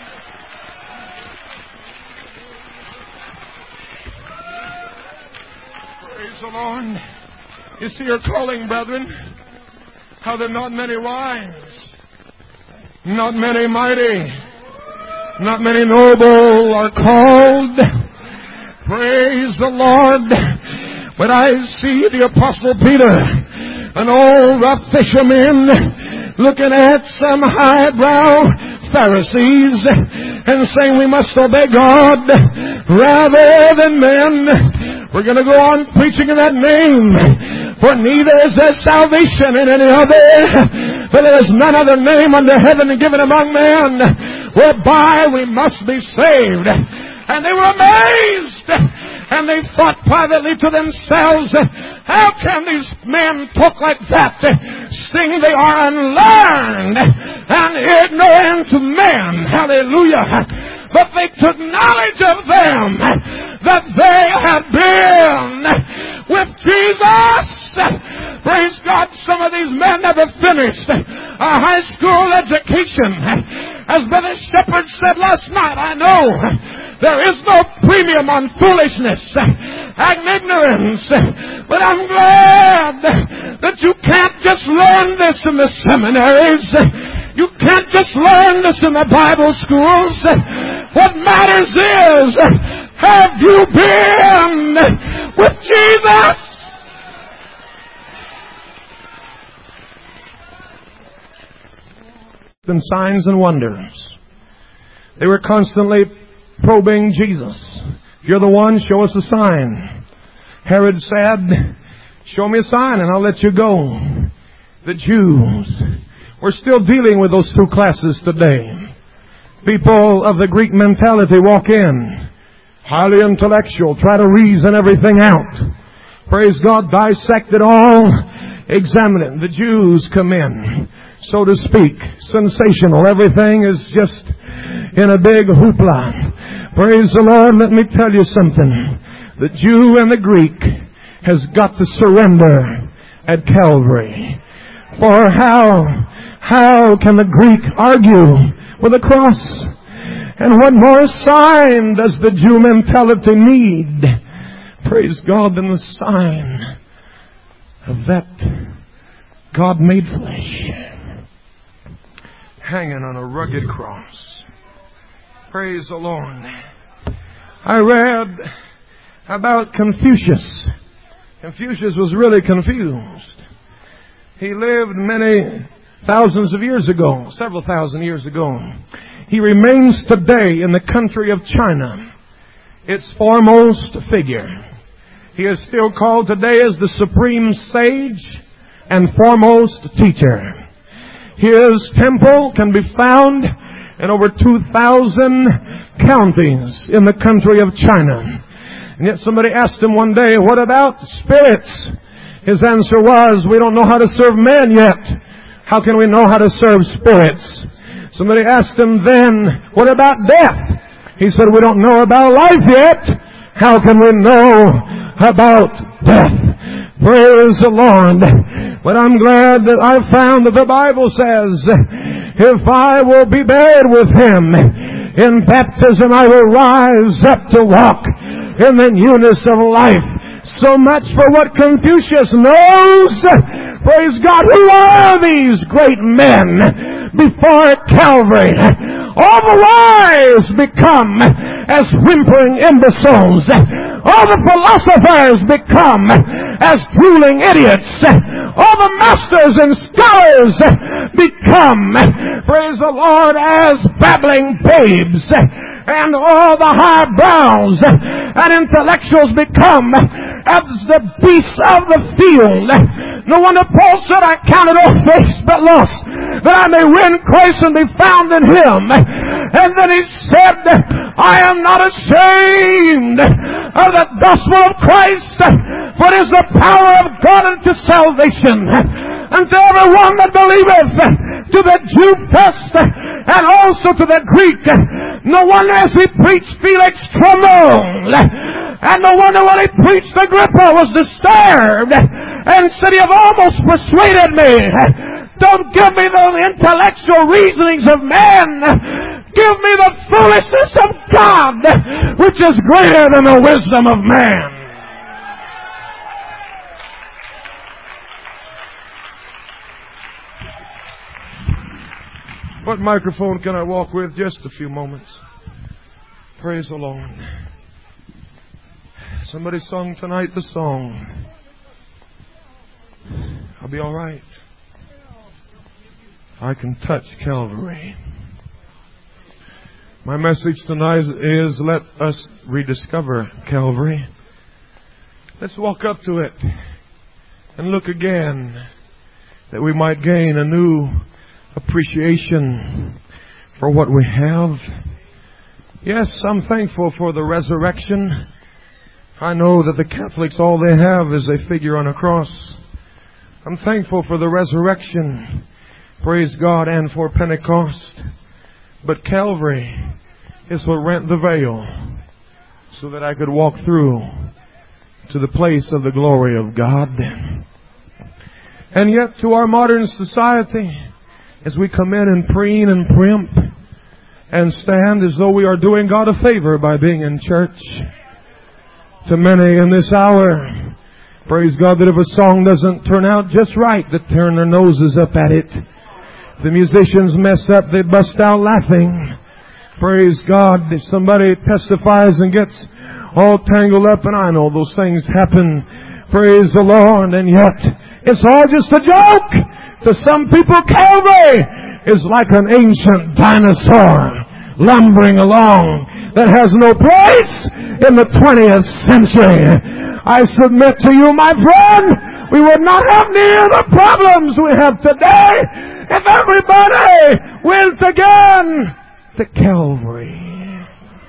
Speaker 2: Praise the Lord. You see your calling, brethren. How there are not many wise, not many mighty, not many noble are called. Praise the Lord. But I see the Apostle Peter, an old rough fisherman, looking at some highbrow Pharisees and saying we must obey God rather than men. We're going to go on preaching in that name. For neither is there salvation in any other, for there is none other name under heaven given among men whereby we must be saved. And they were amazed. And they thought privately to themselves, how can these men talk like that, seeing they are unlearned and ignorant men? Hallelujah. But they took knowledge of them that they had been with Jesus. Praise God, some of these men never finished a high school education. As Brother Shepherd said last night, I know there is no premium on foolishness and ignorance. But I'm glad that you can't just learn this in the seminaries. You can't just learn this in the Bible schools. What matters is, have you been with Jesus? And signs and wonders. They were constantly probing Jesus. If you're the one, show us a sign. Herod said, show me a sign and I'll let you go. The Jews. We're still dealing with those two classes today. People of the Greek mentality walk in, highly intellectual, try to reason everything out. Praise God, dissect it all, examine it. The Jews come in, so to speak, sensational. Everything is just in a big hoopla. Praise the Lord, let me tell you something. The Jew and the Greek has got to surrender at Calvary. For how, how can the Greek argue with a cross? And what more sign does the Jew mentality need? Praise God, than the sign of that God made flesh, hanging on a rugged cross. Praise the Lord. I read about Confucius. Confucius was really confused. He lived many thousands of years ago, several thousand years ago. He remains today in the country of China, its foremost figure. He is still called today as the supreme sage and foremost teacher. His temple can be found in over two thousand counties in the country of China. And yet somebody asked him one day, what about spirits? His answer was, we don't know how to serve men yet. How can we know how to serve spirits? Somebody asked him then, what about death? He said, we don't know about life yet. How can we know about death? Praise the Lord. But I'm glad that I found that the Bible says, if I will be buried with Him in baptism, I will rise up to walk in the newness of life. So much for what Confucius knows. Praise God. Who are these great men before Calvary? All the wise become as whimpering imbeciles. All the philosophers become as drooling idiots. All the masters and scholars become, praise the Lord, as babbling babes. And all the highbrows and intellectuals become as the beasts of the field. No wonder Paul said, I count it all face but loss, that I may win Christ and be found in Him. And then he said, I am not ashamed of the gospel of Christ, for it is the power of God unto salvation, unto everyone that believeth, to the Jew first, and also to the Greek. No wonder as he preached, Felix trembled. And no wonder when he preached, Agrippa was disturbed and said, you have almost persuaded me. Don't give me the intellectual reasonings of men. Give me the foolishness of God, which is greater than the wisdom of man. What microphone can I walk with? Just a few moments. Praise the Lord. Somebody sung tonight the song, I'll be all right. I can touch Calvary. My message tonight is let us rediscover Calvary. Let's walk up to it and look again, that we might gain a new appreciation for what we have. Yes, I'm thankful for the resurrection. I know that the Catholics, all they have is a figure on a cross. I'm thankful for the resurrection, praise God, and for Pentecost. But Calvary is what rent the veil so that I could walk through to the place of the glory of God. And yet to our modern society, as we come in and preen and primp and stand as though we are doing God a favor by being in church, to many in this hour, praise God, that if a song doesn't turn out just right, they turn their noses up at it. The musicians mess up, they bust out laughing. Praise God. If somebody testifies and gets all tangled up, and I know those things happen, praise the Lord, and yet it's all just a joke. To some people, Calvary is like an ancient dinosaur lumbering along that has no place in the twentieth century. I submit to you, my friend, we would not have near the problems we have today if everybody went again to Calvary.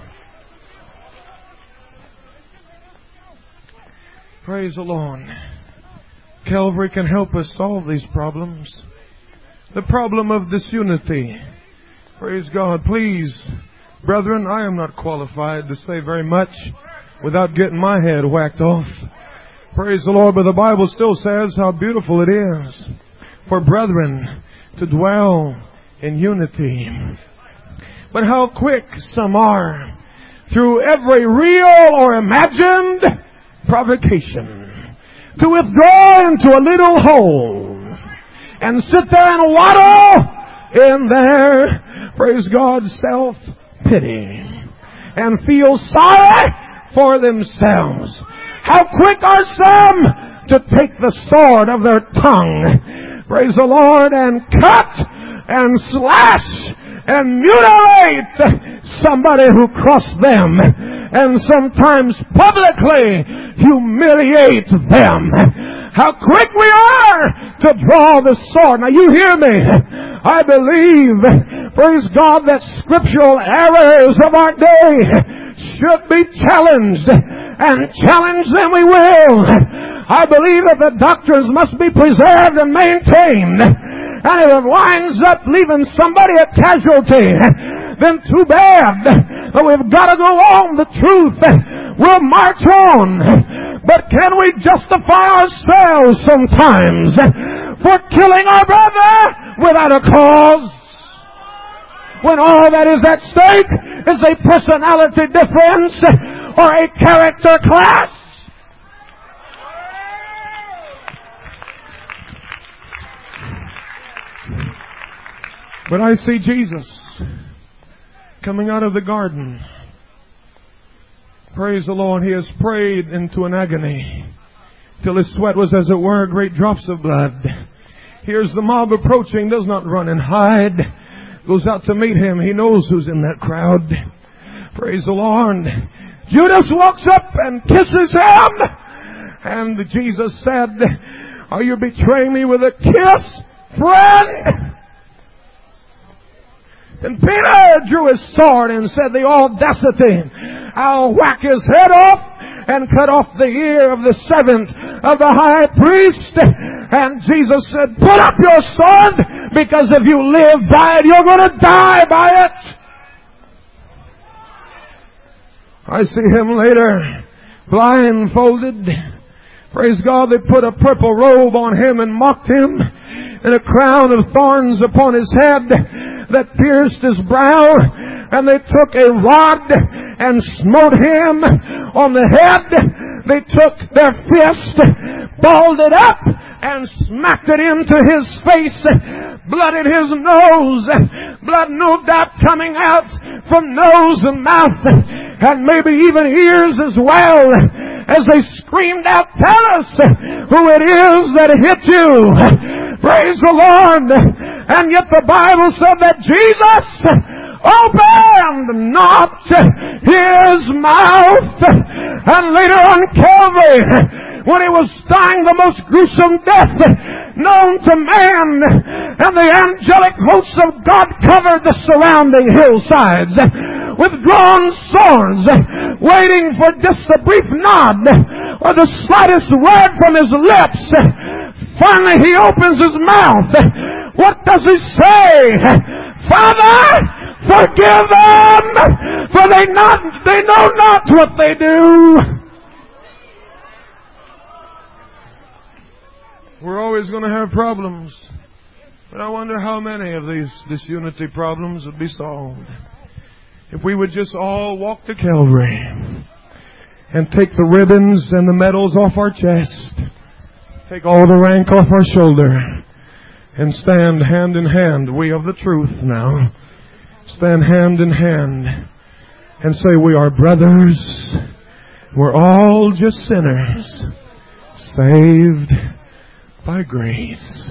Speaker 2: Praise the Lord. Calvary can help us solve these problems. The problem of disunity. Praise God. Please, brethren, I am not qualified to say very much without getting my head whacked off. Praise the Lord. But the Bible still says how beautiful it is for brethren to dwell in unity. But how quick some are, through every real or imagined provocation, to withdraw into a little hole and sit there and waddle in their, praise God, self-pity and feel sorry for themselves. How quick are some to take the sword of their tongue, praise the Lord, and cut and slash and mutilate somebody who crossed them, and sometimes publicly humiliate them. How quick we are to draw the sword. Now you hear me. I believe, praise God, that scriptural errors of our day should be challenged, and challenge them we will. I believe that the doctrines must be preserved and maintained. And if it winds up leaving somebody a casualty, then too bad. But we've got to go on. The truth will march on. But can we justify ourselves sometimes for killing our brother without a cause? When all that is at stake is a personality difference or a character clash. But I see Jesus coming out of the garden. Praise the Lord. He has prayed into an agony till his sweat was, as it were, great drops of blood. Here's the mob approaching, does not run and hide, goes out to meet him. He knows who's in that crowd. Praise the Lord. Judas walks up and kisses him. And Jesus said, "Are you betraying me with a kiss, friend?" And Peter drew his sword and said, "The audacity! I'll whack his head off and cut off the ear of the servant of the high priest." And Jesus said, "Put up your sword, because if you live by it, you're going to die by it." I see him later, blindfolded. Praise God, they put a purple robe on him and mocked him, and a crown of thorns upon his head that pierced his brow. And they took a rod and smote him on the head. They took their fist, balled it up, and smacked it into his face, blooded his nose, blood no doubt coming out from nose and mouth, and maybe even ears as well, as they screamed out, "Tell us who it is that hit you." Praise the Lord. And yet the Bible said that Jesus opened not his mouth. And later on Calvary, when he was dying the most gruesome death known to man, and the angelic hosts of God covered the surrounding hillsides with drawn swords, waiting for just a brief nod or the slightest word from his lips. Finally he opens his mouth. What does he say? "Father, forgive them, for they not they know not what they do." We're always going to have problems. But I wonder how many of these disunity problems would be solved if we would just all walk to Calvary and take the ribbons and the medals off our chest, take all the rank off our shoulder, and stand hand in hand, we of the truth now, stand hand in hand and say, we are brothers. We're all just sinners, saved by grace.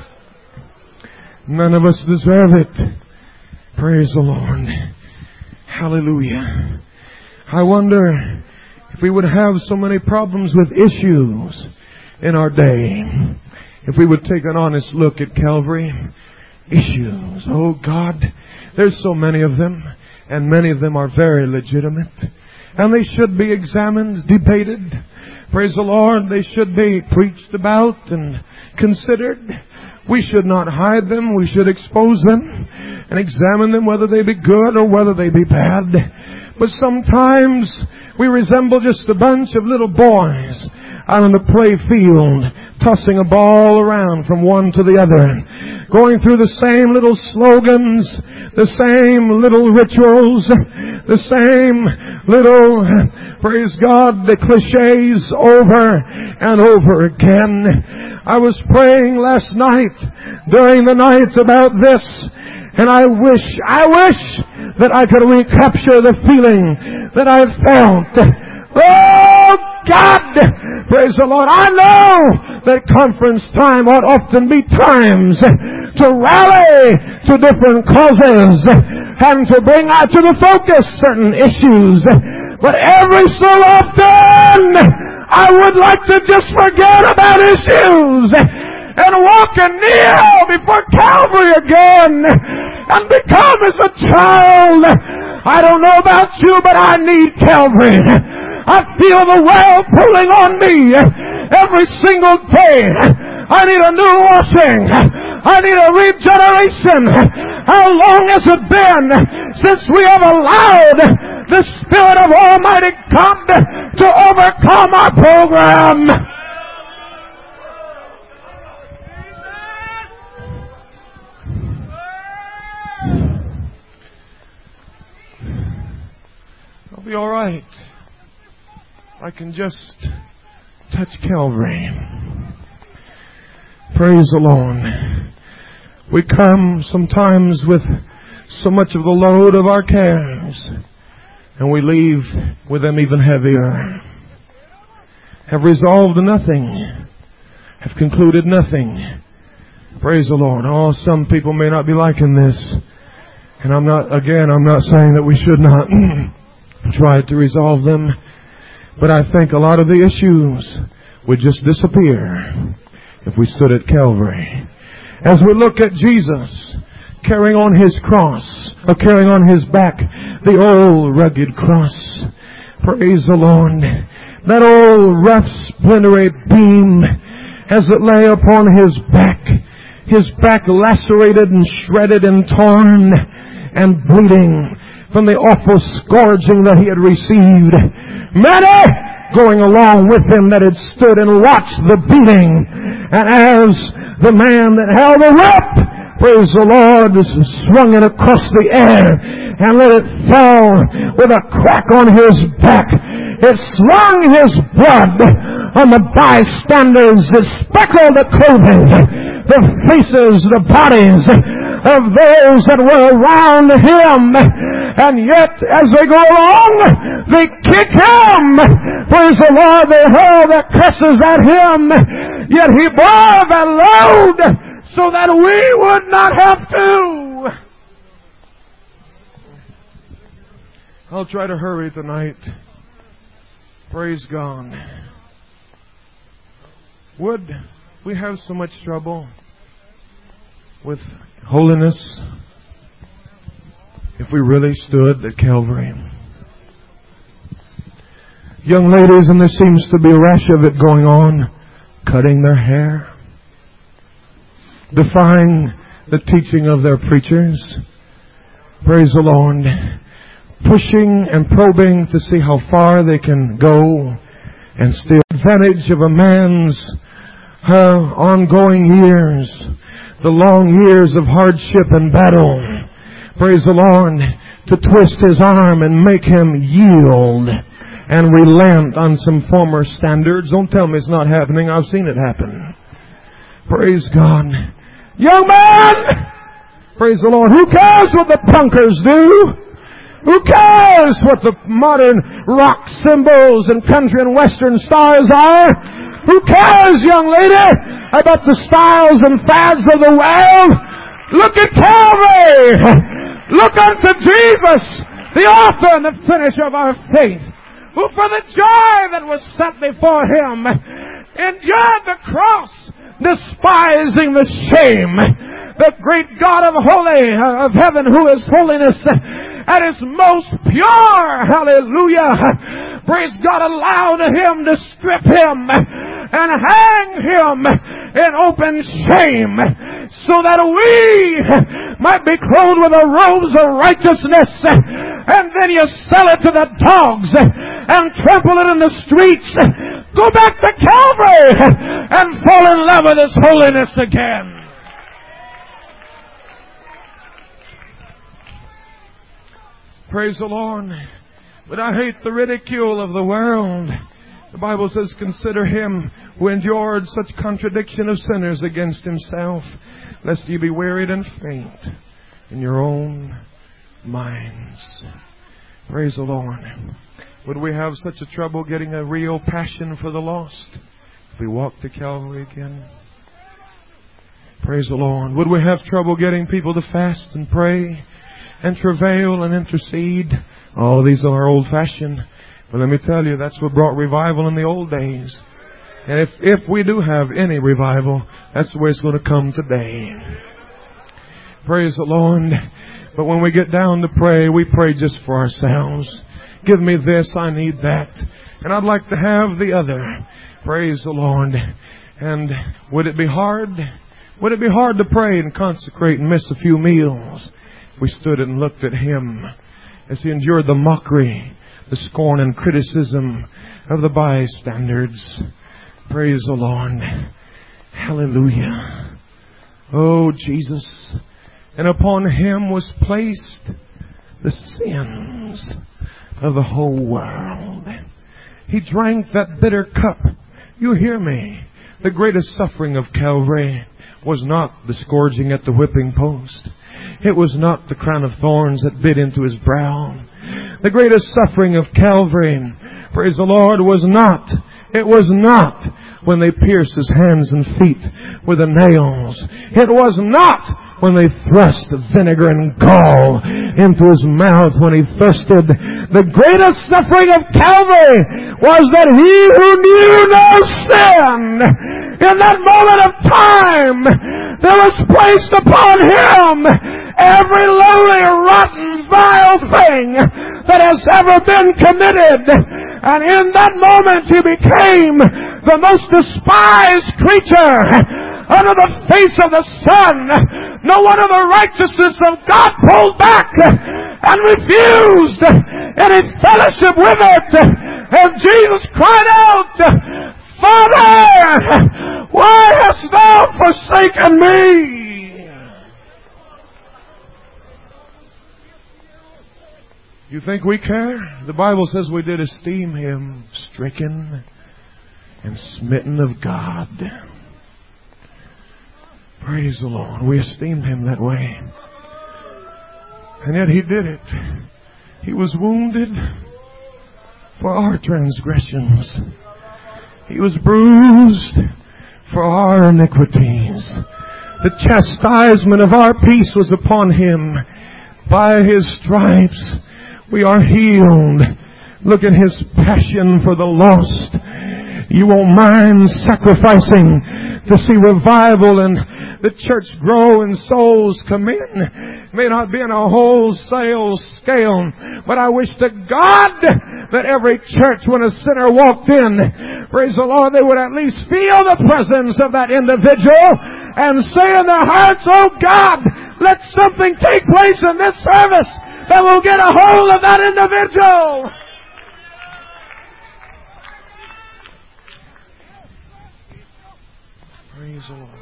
Speaker 2: None of us deserve it. Praise the Lord. Hallelujah. I wonder if we would have so many problems with issues in our day, if we would take an honest look at Calvary. Issues. Oh God, there's so many of them, and many of them are very legitimate, and they should be examined, debated. Praise the Lord. They should be preached about and considered. We should not hide them. We should expose them and examine them, whether they be good or whether they be bad. But sometimes we resemble just a bunch of little boys out on the play field, tossing a ball around from one to the other, going through the same little slogans, the same little rituals, the same little, praise God, the cliches over and over again. I was praying last night, during the night, about this, and I wish, I wish that I could recapture the feeling that I felt. Oh God! Praise the Lord. I know that conference time ought often be times to rally to different causes and to bring out to the focus certain issues. But every so often, I would like to just forget about issues and walk and kneel before Calvary again and become as a child. I don't know about you, but I need Calvary. I feel the well pulling on me every single day. I need a new washing. I need a regeneration. How long has it been since we have allowed the Spirit of Almighty God to overcome our program? I'll be all right. I can just touch Calvary. Praise the Lord. We come sometimes with so much of the load of our cares, and we leave with them even heavier. Have resolved nothing. Have concluded nothing. Praise the Lord. Oh, some people may not be liking this. And I'm not, again, I'm not saying that we should not try to resolve them. But I think a lot of the issues would just disappear if we stood at Calvary. As we look at Jesus carrying on His cross, or carrying on His back the old rugged cross. Praise the Lord. That old rough splintery beam as it lay upon His back. His back lacerated and shredded and torn and bleeding from the awful scourging that He had received. Many going along with Him that had stood and watched the beating. And as the man that held the whip, praise the Lord, swung it across the air and let it fall with a crack on His back. It slung His blood on the bystanders. It speckled the clothing, the faces, the bodies of those that were around Him. And yet, as they go along, they kick Him. Praise the Lord, they hurl their curses at Him. Yet He bore that load so that we would not have to. I'll try to hurry tonight. Praise God. Would we have so much trouble with holiness if we really stood at Calvary? Young ladies, and there seems to be a rash of it going on, cutting their hair, defying the teaching of their preachers. Praise the Lord. Pushing and probing to see how far they can go and steal advantage of a man's uh, ongoing years, the long years of hardship and battle. Praise the Lord. To twist His arm and make him yield and relent on some former standards. Don't tell me it's not happening. I've seen it happen. Praise God. Young man! Praise the Lord. Who cares what the punkers do? Who cares what the modern rock symbols and country and western stars are? Who cares, young lady, about the styles and fads of the world? Look at Calvary! Look unto Jesus, the author and the finisher of our faith, who for the joy that was set before Him endured the cross, despising the shame. The great God of holy, of heaven, who is holiness at His most pure, hallelujah, praise God, allowed Him to strip Him and hang Him in open shame, so that we might be clothed with the robes of righteousness, and then you sell it to the dogs and trample it in the streets. Go back to Calvary and fall in love with His holiness again. Praise the Lord. But I hate the ridicule of the world. The Bible says, consider Him who endured such contradiction of sinners against Himself, lest ye be wearied and faint in your own minds. Praise the Lord. Would we have such a trouble getting a real passion for the lost if we walk to Calvary again? Praise the Lord. Would we have trouble getting people to fast and pray and travail and intercede? Oh, these are old-fashioned. But let me tell you, that's what brought revival in the old days. And if, if we do have any revival, that's the way it's going to come today. Praise the Lord. But when we get down to pray, we pray just for ourselves. Give me this, I need that. And I'd like to have the other. Praise the Lord. And would it be hard? Would it be hard to pray and consecrate and miss a few meals? We stood and looked at Him as He endured the mockery, the scorn and criticism of the bystanders. Praise the Lord. Hallelujah. Oh, Jesus. And upon Him was placed the sins of the whole world. He drank that bitter cup. You hear me? The greatest suffering of Calvary was not the scourging at the whipping post. It was not the crown of thorns that bit into His brow. The greatest suffering of Calvary, praise the Lord, was not, it was not when they pierced His hands and feet with the nails. It was not when they thrust vinegar and gall into His mouth when He thirsted. The greatest suffering of Calvary was that He who knew no sin, in that moment of time, there was placed upon Him every lowly, rotten, vile thing that has ever been committed. And in that moment He became the most despised creature under the face of the sun. No one of the righteousness of God pulled back and refused any fellowship with it. And Jesus cried out, Father, why hast Thou forsaken me? You think we care? The Bible says we did esteem Him stricken and smitten of God. Praise the Lord. We esteemed Him that way. And yet He did it. He was wounded for our transgressions. He was bruised for our iniquities. The chastisement of our peace was upon Him. By His stripes we are healed. Look at His passion for the lost. You won't mind sacrificing to see revival and the church grow and souls come in. May not be in a wholesale scale, but I wish to God that every church, when a sinner walked in, praise the Lord, they would at least feel the presence of that individual and say in their hearts, oh God, let something take place in this service that will get a hold of that individual. the Lord.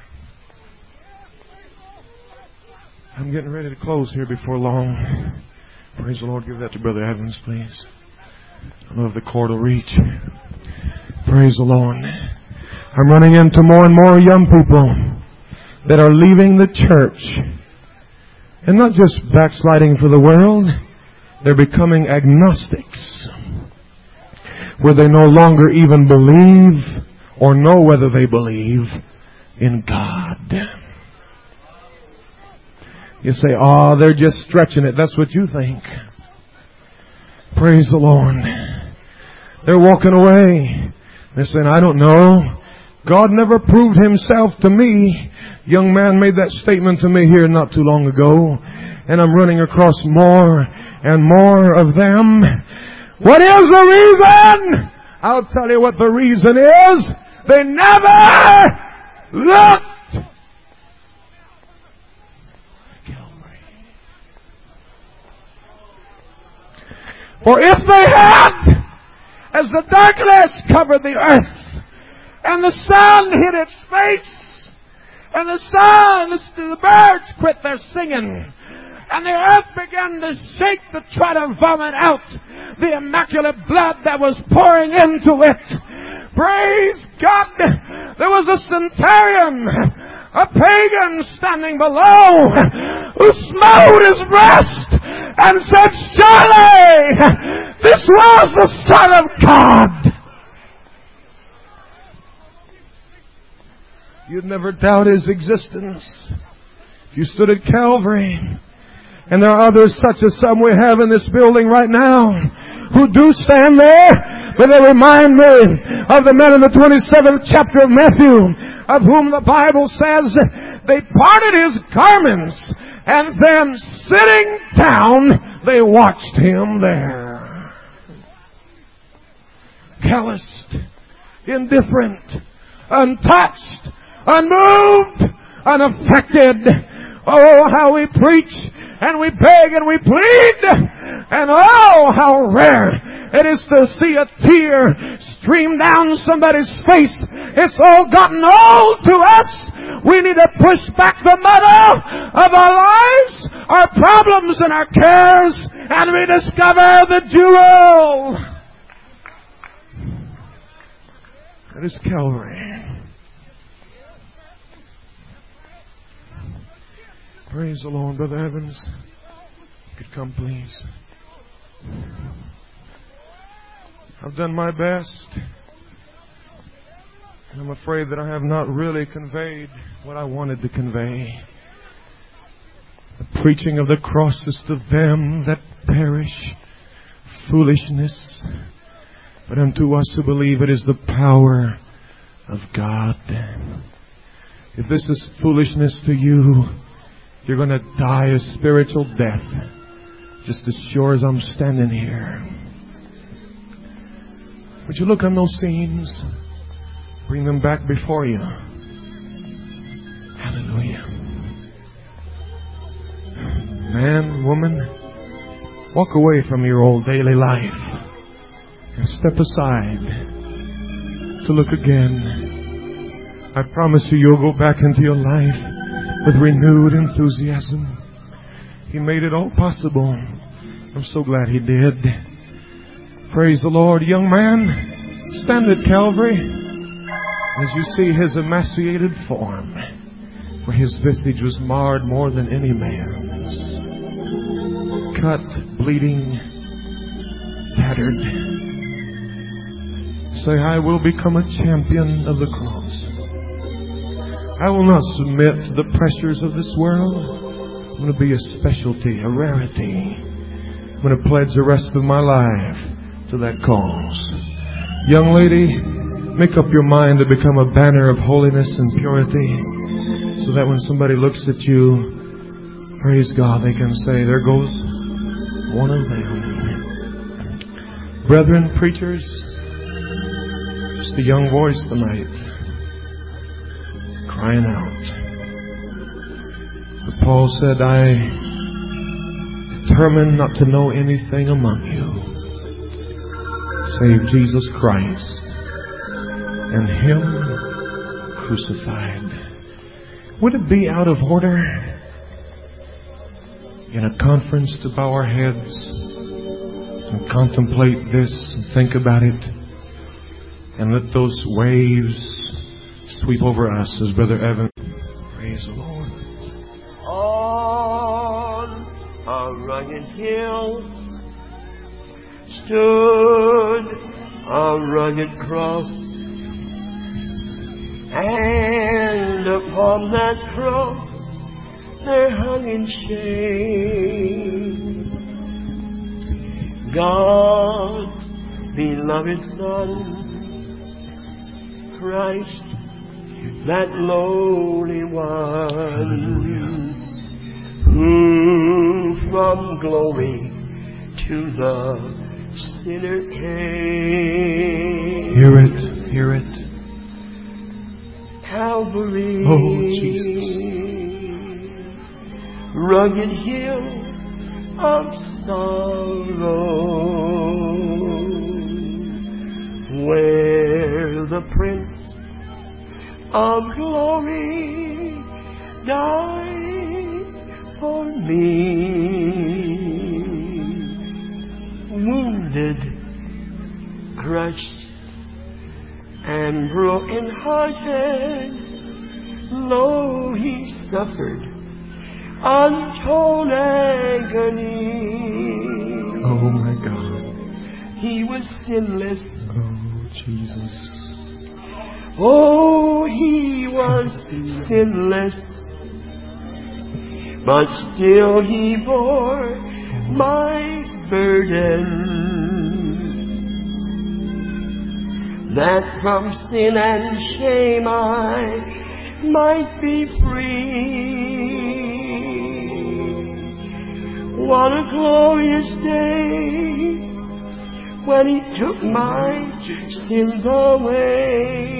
Speaker 2: I'm getting ready to close here before long. Praise the Lord. Give that to Brother Evans, please. I don't know if the cord will reach. Praise the Lord. I'm running into more and more young people that are leaving the church. And not just backsliding for the world. They're becoming agnostics. Where they no longer even believe or know whether they believe in God. You say, oh, they're just stretching it. That's what you think. Praise the Lord. They're walking away. They're saying, I don't know. God never proved Himself to me. Young man made that statement to me here not too long ago. And I'm running across more and more of them. What is the reason? I'll tell you what the reason is. They never looked. For if they had, as the darkness covered the earth, and the sun hid its face, and the sun, the birds quit their singing, and the earth began to shake to try to vomit out the immaculate blood that was pouring into it. Praise God! There was a centurion, a pagan standing below, who smote his breast and said, surely this was the Son of God. You'd never doubt His existence if you stood at Calvary. And there are others such as some we have in this building right now who do stand there, but they remind me of the men in the twenty-seventh chapter of Matthew, of whom the Bible says they parted His garments, and then sitting down they watched Him there. Calloused, indifferent, untouched, unmoved, unaffected. Oh, how we preach and we beg and we plead. And oh, how rare it is to see a tear stream down somebody's face. It's all gotten old to us. We need to push back the muddle of our lives, our problems and our cares, and rediscover the jewel. That is Calvary. Praise the Lord. Brother Evans, you could come, please. I've done my best, and I'm afraid that I have not really conveyed what I wanted to convey. The preaching of the cross is to them that perish foolishness, but unto us who believe it is the power of God. If this is foolishness to you, you're going to die a spiritual death, just as sure as I'm standing here. Would you look on those scenes? Bring them back before you. Hallelujah. Man, woman, walk away from your old daily life and step aside to look again. I promise you, you'll go back into your life with renewed enthusiasm. He made it all possible. I'm so glad He did. Praise the Lord. Young man, stand at Calvary as you see His emaciated form, where His visage was marred more than any man's. Cut, bleeding, battered. Say, I will become a champion of the cross. I will not submit to the pressures of this world. I'm going to be a specialty, a rarity. I'm going to pledge the rest of my life to that cause. Young lady, make up your mind to become a banner of holiness and purity, so that when somebody looks at you, praise God, they can say, there goes one of them. Brethren, preachers, just a young voice tonight, crying out. But Paul said, I determined not to know anything among you save Jesus Christ and Him
Speaker 1: crucified. Would it be out of order in a conference to bow our heads and contemplate this and think about it and let those waves sweep over us as Brother Evan? Praise the Lord.
Speaker 3: On a rugged hill stood a rugged cross, and upon that cross there hung in shame God's beloved Son, Christ, that lowly one, who from glory to the sinner came.
Speaker 1: Hear it, hear it.
Speaker 3: Calvary,
Speaker 1: oh Jesus,
Speaker 3: rugged hill of sorrow, where the Prince of glory died for me, wounded, crushed, and broken hearted, lo, he suffered untold agony.
Speaker 1: Oh my God.
Speaker 3: He was sinless.
Speaker 1: Oh Jesus.
Speaker 3: Oh, he was sinless, but still he bore my burden, that from sin and shame I might be free. What a glorious day when he took my sins away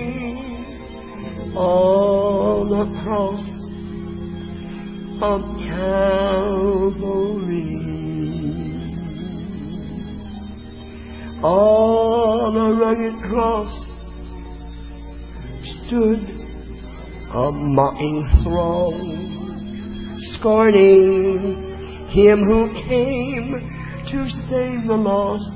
Speaker 3: on the cross of Calvary. On a rugged cross stood a mocking throng, scorning him who came to save the lost.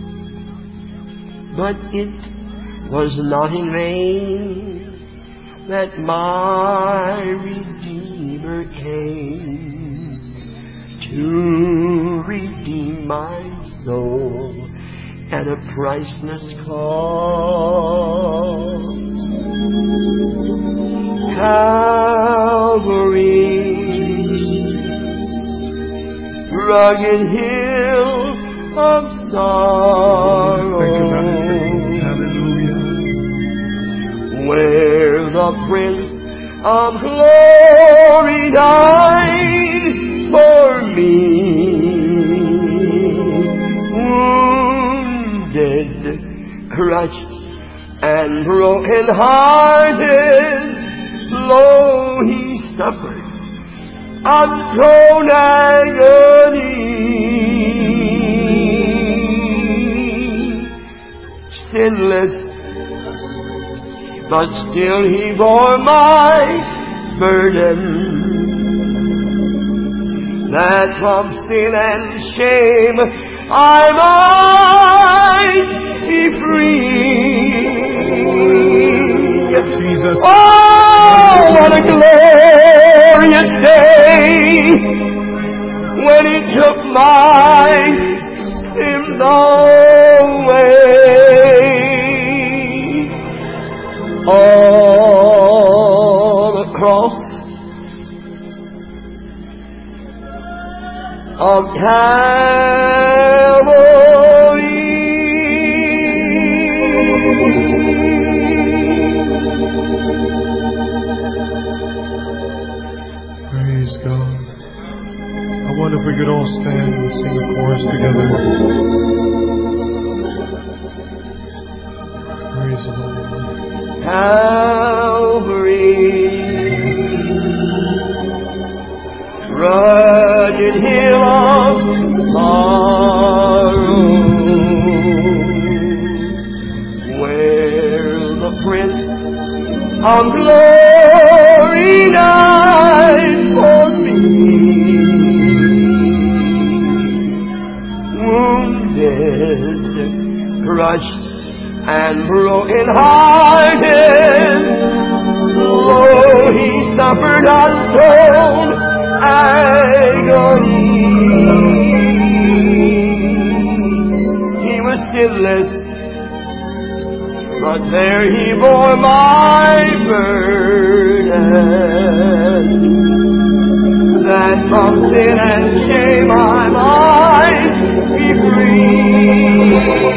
Speaker 3: But it was not in vain that my Redeemer came to redeem my soul at a priceless cost. Calvary, rugged hill of sorrow,
Speaker 1: Think about it. Hallelujah.
Speaker 3: where the Prince of glory died for me, wounded, crushed, and broken hearted, lo, he suffered untold agony, sinless, but still he bore my burden, that from sin and shame I might be free.
Speaker 1: Jesus.
Speaker 3: Oh, what a glorious day when he took my sins away. On the cross of Calvary,
Speaker 1: praise God. I wonder if we could all stand and sing a chorus together. Praise the Lord.
Speaker 3: Calvary, rugged hill of sorrow, where the Prince on glory night for me. Wounded, crushed, and broken hearted, though he suffered untold agony, he was sinless, but there he bore my burden, that from sin and shame I might be free.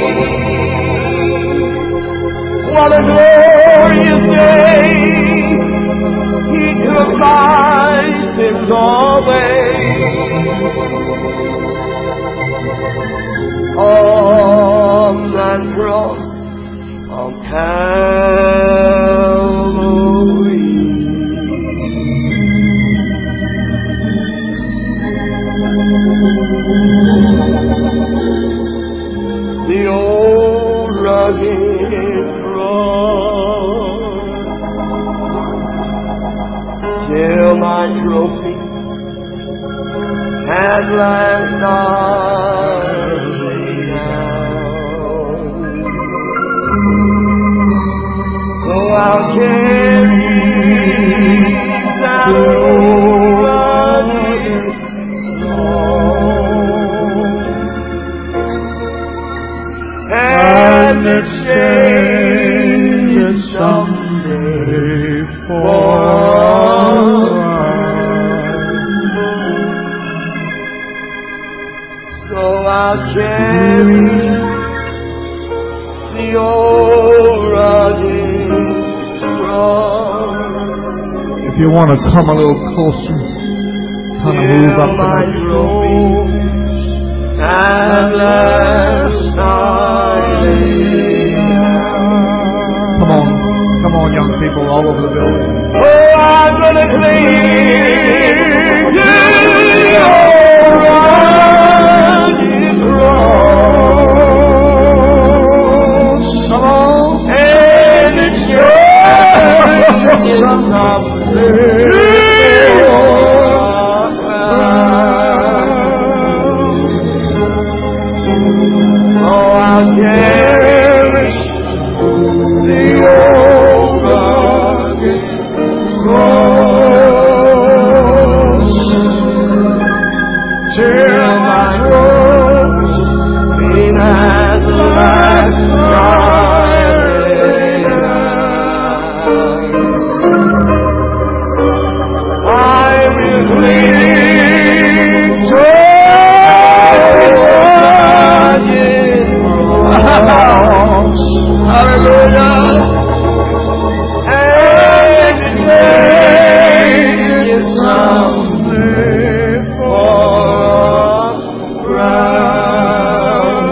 Speaker 3: What a glorious day! He took my sins away. On that cross of Calvary. The old rugged cross, till my trophy at last I lay down. So I'll carry that old rugged cross, and exchange it someday for I'll carry the old rugged cross.
Speaker 2: If you want to come a little closer, kind of move up the next row.
Speaker 3: At last I lay down.
Speaker 2: Come on, come on, young people all over the building.
Speaker 3: Oh, I'm gonna cling to the old rugged cross. Come on, and it's yours Oh, I'll cherish the old rugged cross till my rose in at last night. I will cling to hallelujah, and exchange it someday for a crown.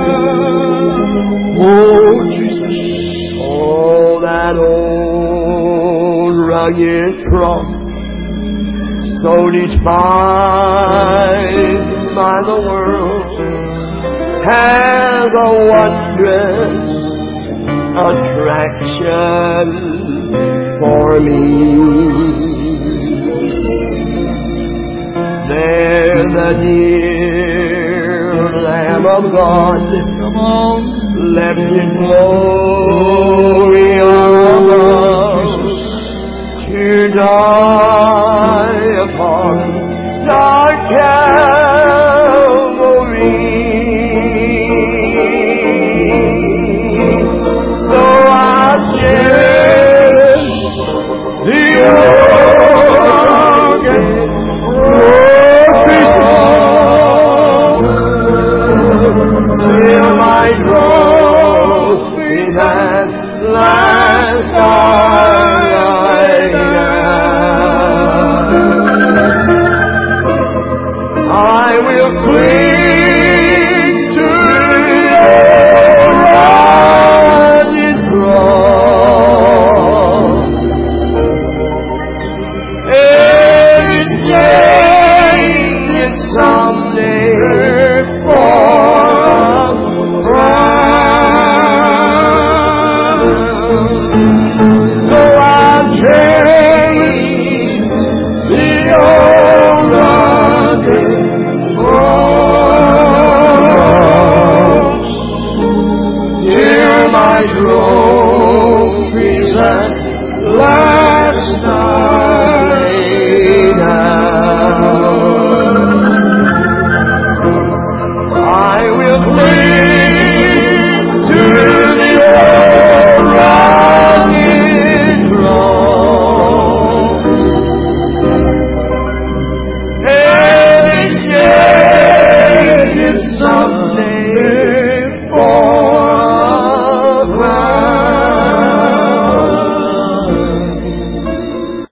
Speaker 3: Oh, Jesus. Oh, that old rugged cross, so despised by the world, has a wondrous attraction for me. There the dear Lamb of God, come on, left His glory above to die upon dark Calvary. The old till my growth in that last night. I will cling to your rugged cross. Exchange it someday for a crown. So